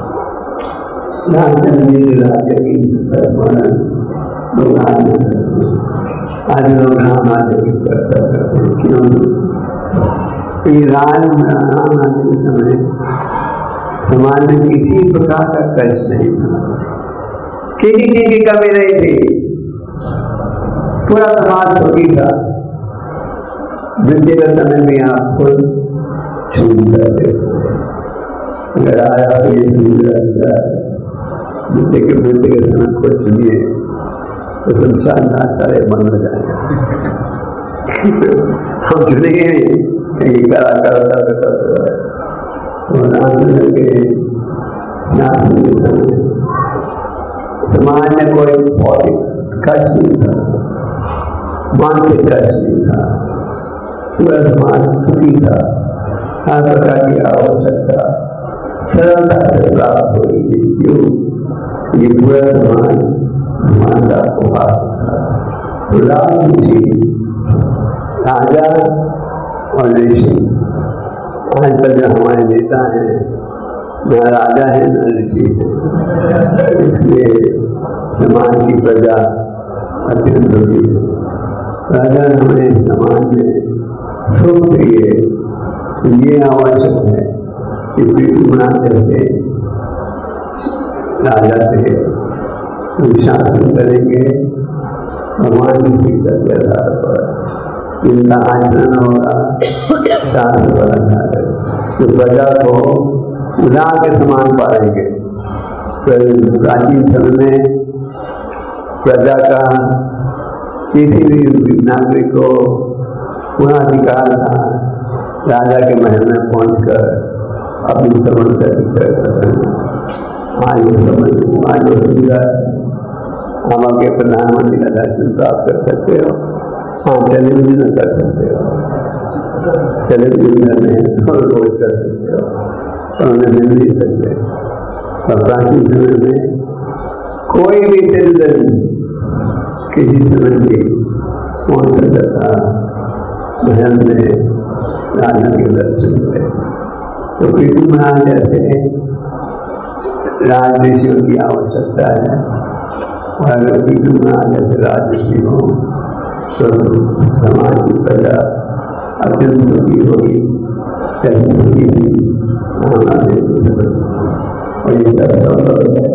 राज्य की स्मरण लोग आज आज लोग राम राज्य की चर्चा करते हैं। क्यों? राम राम राज्य के समय समाज में किसी प्रकार का कष्ट नहीं था, किसी चीज की कमी नहीं थी, पूरा समाज सुखी था। मृत्यु के समय में आप खुद छूट सकते हो। अगर आया तो ये मृत्यु के मृत्यु के समय खुद छूटिए तो शमशान घाट सारे बंद हो जाएंगे। हम चुनेंगे नहीं करा करता करता के शासन के समय समाज में कोई भौतिक कष्ट नहीं था, मानसिक कष्ट नहीं था, पूरा समाज सुखी था। हर प्रकार की आवश्यकता सरलता से प्राप्त होगी। क्यों? ये पूरा समाज भगवान का उपासक था। तो राजऋषि, राजा और ऋषि, आजकल जो हमारे नेता हैं न राजा है न ऋषि है, इसलिए समाज की प्रजा अत्यंत दुखी है। राजा हमें समाज में सुख चाहिए तो ये आवश्यक है कि पृथ्वी जैसे राजा चाहिए, तो शासन करेंगे भगवान की शिक्षा के आधार पर, इनका आचरण होगा शासन पर आधार है, तो प्रजा को उड़ा के समान पालेंगे। प्राचीन समय में प्रजा का किसी भी नागरिक को पूरा अधिकार था राजा के महल में पहुंचकर अपनी समस्या की चर्चा करना। आज वो समझ आज वो सुविधा हम आगे प्रधानमंत्री का दर्शन प्राप्त कर सकते हो। हाँ, टेलीविजन में कर सकते हो, टेलीविजन में रोज कर सकते हो, तो उन्हें मिल नहीं सकते। और प्राचीन समय में कोई भी सिटीजन किसी समय भी पहुंच सकता था महल में राजा के दर्शन में। तो पृथ्वी महाराज जैसे राजऋषियों की आवश्यकता है, और अगर पृथ्वी महाराज जैसे राजऋषि हो तो समाज की प्रजा अत्यंत सुखी होगी, सुखी भी और ये सब संभव है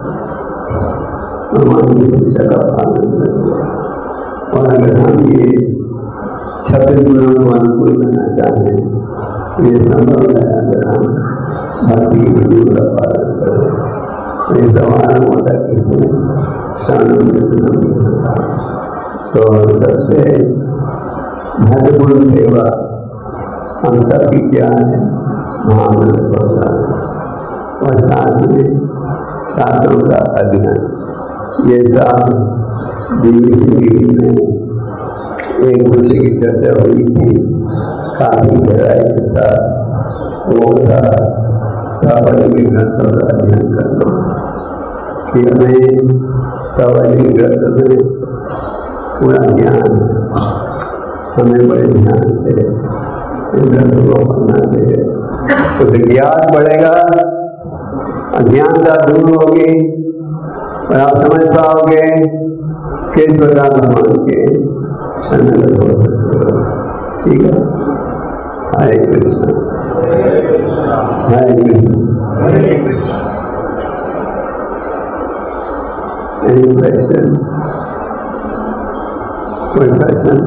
भगवान की शिक्षा का पालन करके। और अगर हम ये छब्बीस गुणों को अनुकूल करना चाहें तो ये संभव है अगर हम भक्ति की विधियों का पालन करें। ये सवाल होता है किसी शानम तो सबसे महत्वपूर्ण सेवा हम सबकी क्या है? महामंत्र पहुँचाना और साथ में शास्त्रों का अध्ययन। ये सब बीबीसी में एक विषय की चर्चा हुई थी काफी गहराई के साथ, वो था कावली के ग्रंथों का अध्ययन करना कि हमें कावली ग्रंथ में पूरा ज्ञान, हमें बड़े ध्यान से ग्रंथ को पढ़ना चाहिए। तो ज्ञान बढ़ेगा, अज्ञानता दूर होगी और आप समझ पाओगे किस प्रकार भगवान के शरणगत हो सकते हो। ठीक है, हरे कृष्ण हरे कृष्ण। Any question? कोई प्रश्न?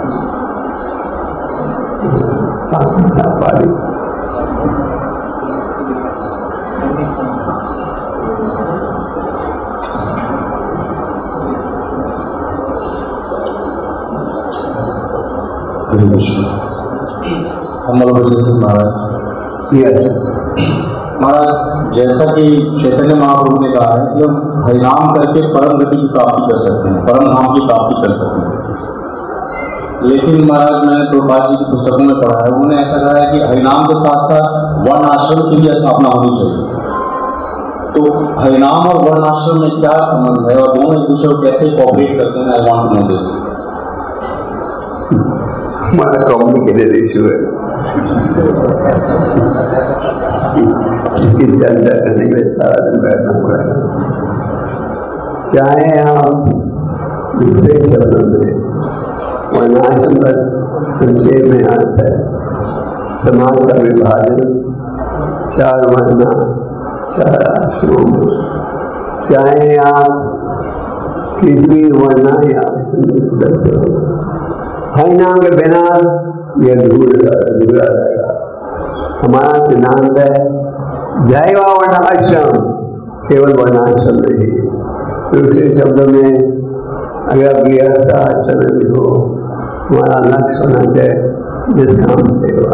पाली महाराज, जैसा कि चैतन्य महाप्रभु ने कहा है कि हम हरिनाम करके परम गति की प्राप्ति कर सकते हैं, परम धाम की प्राप्ति कर सकते हैं। लेकिन महाराज, मैंने प्रभुपाद जी की पुस्तकों में पढ़ा है, उन्होंने ऐसा कहा है कि हरिनाम के साथ साथ वर्ण आश्रम की भी स्थापना होनी चाहिए। तो हरिनाम और वर्ण आश्रम में क्या संबंध है और दोनों एक दूसरे को कैसे कोऑपरेट करते हैं? I want to know this. हमारा कॉम्प्लिकेटेड इशू है, इसकी चर्चा करने के लिए सारा दिन बैठना पड़ेगा। चाहे आप दूसरे शब्दों में वर्णाश्रम का संक्षेप में आता है, समाज का विभाजन चार वर्णा चार आश्रमों में, चाहे आप किसी भी वर्णा या आश्रम के सदस्य हो, हरिनाम के बिना यह अधूरा अधूरा रहेगा। हमारा सिद्धांत है दैव वर्णाश्रम, केवल वर्णाश्रम नहीं। दूसरे शब्दों में अगर गृहस्थ आश्रम में हो, हमारा लक्ष्य होना चाहिए निष्काम सेवा।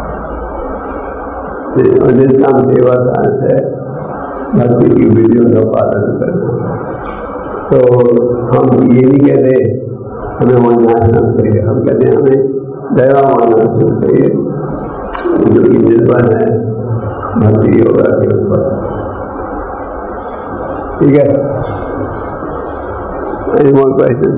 और निष्काम सेवा का अर्थ है भक्ति की विधियों का पालन करना। तो हम ये नहीं कहते हमें वर्णाश्रम चाहिए, हम कहते हैं हमें दैवा वर्णाश्रम चाहिए, जो कि निर्भर है भक्ति योगा के ऊपर। ठीक है, any more question?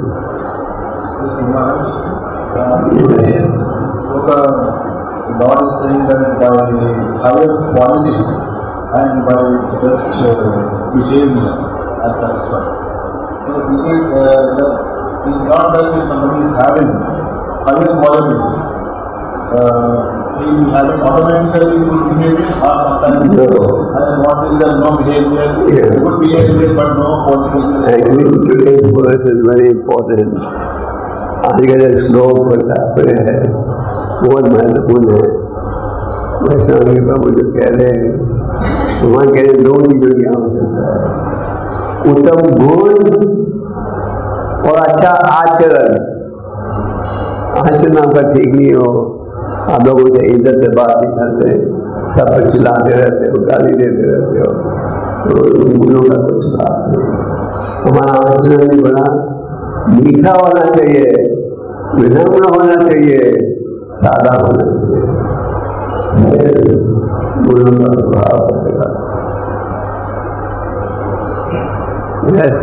God is saying that by higher qualities and by just uh, behavior as that's right. So it is uh, that it's not that if somebody is having higher qualities, uh, he is having automatically good behavior, or sometimes no. And what is the no behavior, yeah. good behavior but no qualities. Actually, today's verse is very important. आज का जो श्लोक तात्पर्य है बहुत महत्वपूर्ण है। वैष्णव के प्रभु जो कह रहे हैं, वहाँ कह रहे दो चीजों की आवश्यकता है, उत्तम गुण और अच्छा आचरण। आचरण आपका ठीक नहीं हो, आप लोगों से इज्जत से बात नहीं करते, सब पर चिल्लाते रहते हो, गाली देते रहते हो, तो गुणों का कुछ बात नहीं। हमारा आचरण भी बड़ा मीठा होना चाहिए, विनम्र होना चाहिए, सादा होना चाहिए, गुणों का प्रभाव पड़ेगा। यस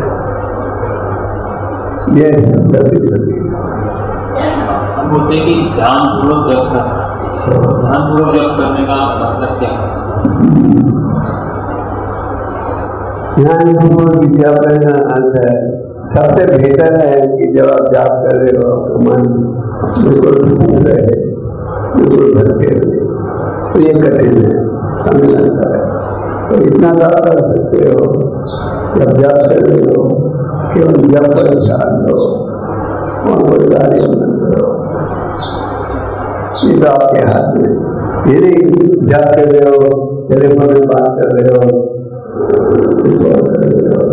यस जल्दी जल्दी हम बोलते हैं कि ध्यान पूर्वक जप कर ध्यान पूर्वक जप करने का मतलब क्या है? ध्यान पूर्वक जप करने का अर्थ है, सबसे बेहतर है कि जब आप जाप कर रहे हो तो मन बिल्कुल स्थिर रहे, बिल्कुल भटके रहे, तो ये कठिन है, समय लगता है। तो इतना जाप कर सकते हो, जब जाप कर रहे हो केवल जप पर ध्यान दो और कोई कार्य मत करो, ये तो आपके हाथ में। ये नहीं जाप कर रहे हो, टेलीफोन में बात कर रहे हो, कुछ और कर रहे हो,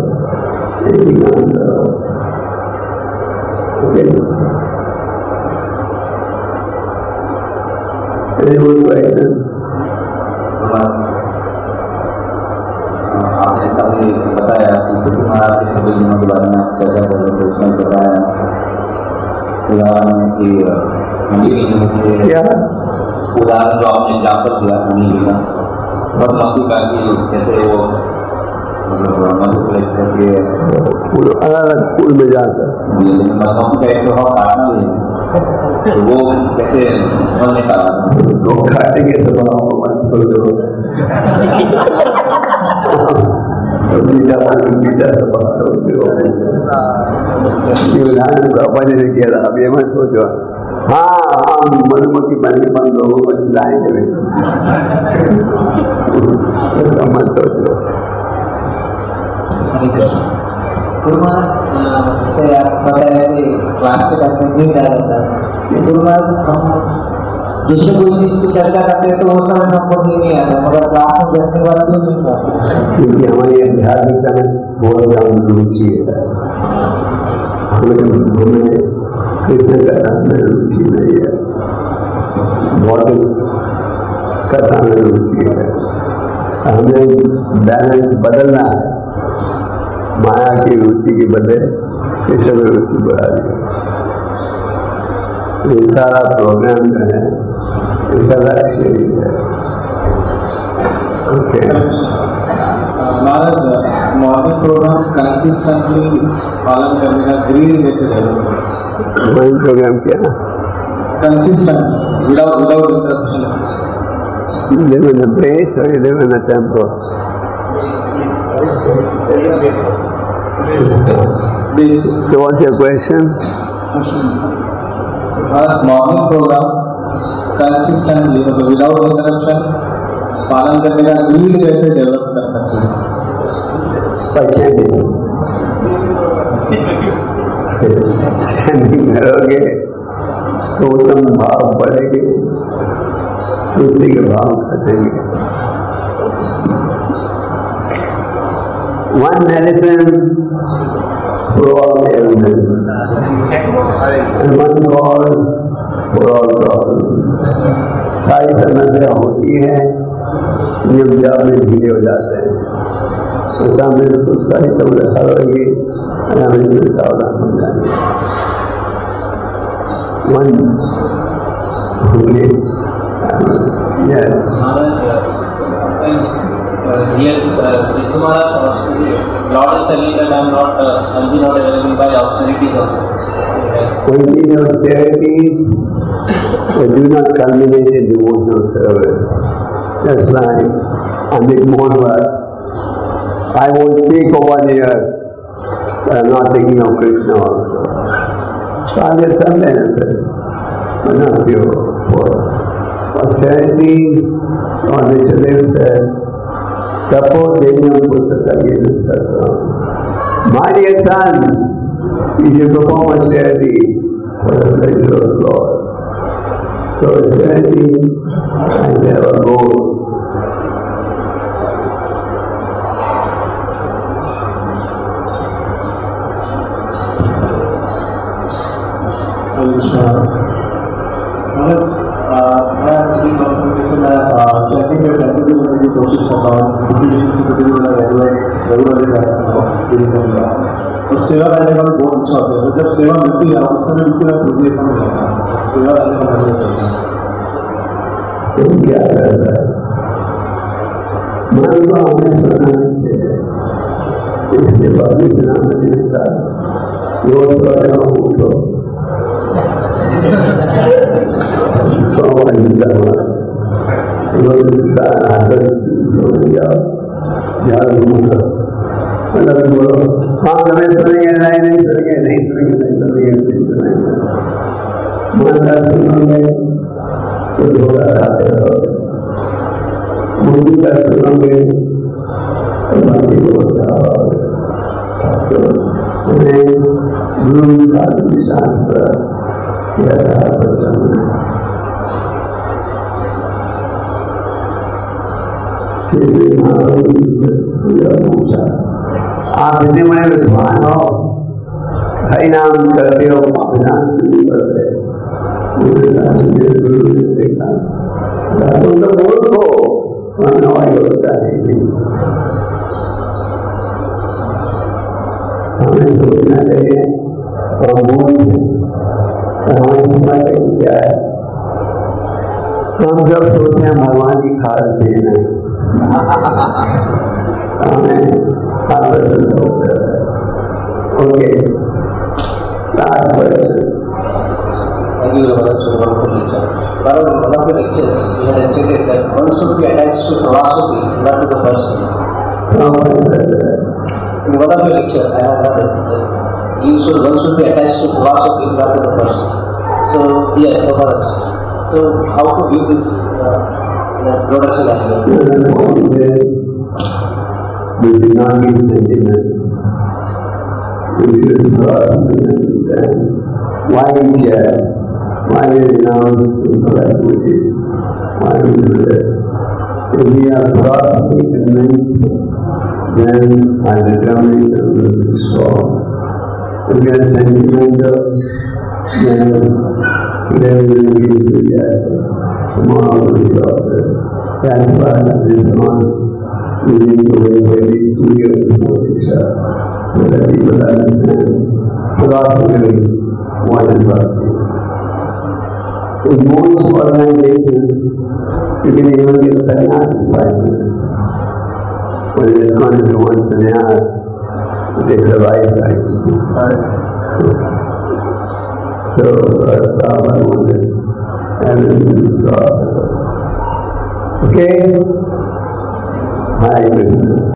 Okay. Any more questions? आपने ऐसा भी बताया कि महाराज के सभी दिनों के बारे में आप चर्चा कर रहे थे, उसमें बताया उदाहरण की क्या उदाहरण जो आपने एग्जाम्पल दिया अनिल का मधुमक्खी का कि कैसे वो मधु कलेक्ट करके अलग अलग फूल में जाकर लेकिन मधुमक्खी का एक तो काटना भी है, तो वो कैसे समझने का तो खाटे के स्वभाव को मत सोचो, मीठा मीठा स्वभाव ने किया था। अब ये मत सोचो हाँ हम मधुमक्खी बन के हम लोगों को खिलाएंगे, मत सोचो। गुरु महाराज से आप बताया कि क्लास के टाइम में नहीं डाला जाता है, गुरु महाराज हम दूसरे कोई चीज की चर्चा करते हैं तो वो समय नंबर नहीं आता, मगर क्लास में बैठने के बाद क्यों नहीं आता? क्योंकि हमारी आध्यात्मिकता में बहुत ज्यादा रुचि है, हमें हमें कृष्ण कथा में रुचि नहीं है, भौतिक कथा में रुचि है। हमें बैलेंस बदलना है, माया की रुचि के बदले कृष्ण में रुचि बढ़ा दी। ये सारा प्रोग्राम जो है इसका लक्ष्य ही है। Okay Maharaj morning programme consistently पालन करने का ग्रीन कैसे रहेगा? मॉर्निंग प्रोग्राम क्या consistent without without interruption? live in a place or you live in a temple? So what's your question? Morning programme consistently मतलब विदाउट इंटरप्शन पालन करने का नीड कैसे डेवलप कर सकते हैं? चैनिंग करोगे तो उत्तम भाव बढ़ेंगे, सुस्ती के भाव घटेंगे। One medicine for all ailments and one cause for all problems. सारी समस्या होती है जब जाप में ढीले हो जाते हैं, तो सामने सारी समस्या होगी और हम इनमें सावधान हो जाएंगे। One okay. Yeah. uh, here, uh, Vishnu Maharaj, Lord is telling that I am not, uh, I will be not available by austerities of Only austerities do not culminate in devotional service. Just like Amit Mohanbhat, I won't speak for one year, but I'm not thinking of Krishna also. So I get some benefit, but not pure for austerity. Lord Vishnudev said, Tapo Denyam Puttaka Yena Satram. My dear sons, you should perform austerity for the pleasure of the Lord. So austerity is our goal. मैं किसी पर्सन से मैं चेकिंग में टेंपरेचर करने की कोशिश करता हूँ, किसी वाला रेगुलर रेगुलरली करता हूँ। और सेवा करने का भी बहुत अच्छा होता है। जब सेवा मिलती है उस समय बिल्कुल खुशी नहीं होता है। सेवा करने का मजा करता है। तो क्या करता है? मान लो हमें सुना नहीं है, इससे बाकी सुना नहीं देता, रोज तो उठो सौ घंटा रोज आदत सो जाओ याद मतलब बोलो हाँ कभी सुनेंगे नहीं नहीं सुनेंगे नहीं सुनेंगे नहीं सुनेंगे नहीं सुनेंगे मानता सुनोगे तो धोखा खाते रहोगे, मूवी तक सुनोगे तो बाकी हो जाओगे। तो हमें गुरु साधु शास्त्र के आधार पर चलना है। पूछा आप यदि मैं विद्वान हो, हरि नाम करते हो, नाम नहीं करते, गुरु ने देखा तुम तो बोल हो होता है। हमें सोचना चाहिए और बोल हमें समझ सकती क्या है। हम जब सोचते हैं भगवान की खास देन है, okay, last question. Thank you very much for the wonderful lecture. But in one of the lectures, you had stated that one should be attached to philosophy, not to the person. In one of the lectures, I have heard that you should, one should be attached to philosophy, not to the person. So, yeah, no problem. So, how to view this uh, production aspect? We do not need sentiment. We should understand why we share, why we renounce superfluity, why we do that. If we are philosophy convinced, then our determination will be strong. If we are sentimental, then today we will be enthusiastic, tomorrow we will be doctor. That's why this one we need to wait very two years before Diksha, so that people understand philosophically what is bhakti. In most organizations, you can even get sannyas in five minutes. When it is going to be one sannyas, it takes a lifetime. So, Prabhupada wanted everything to be philosophical. Okay? Hare Krishna.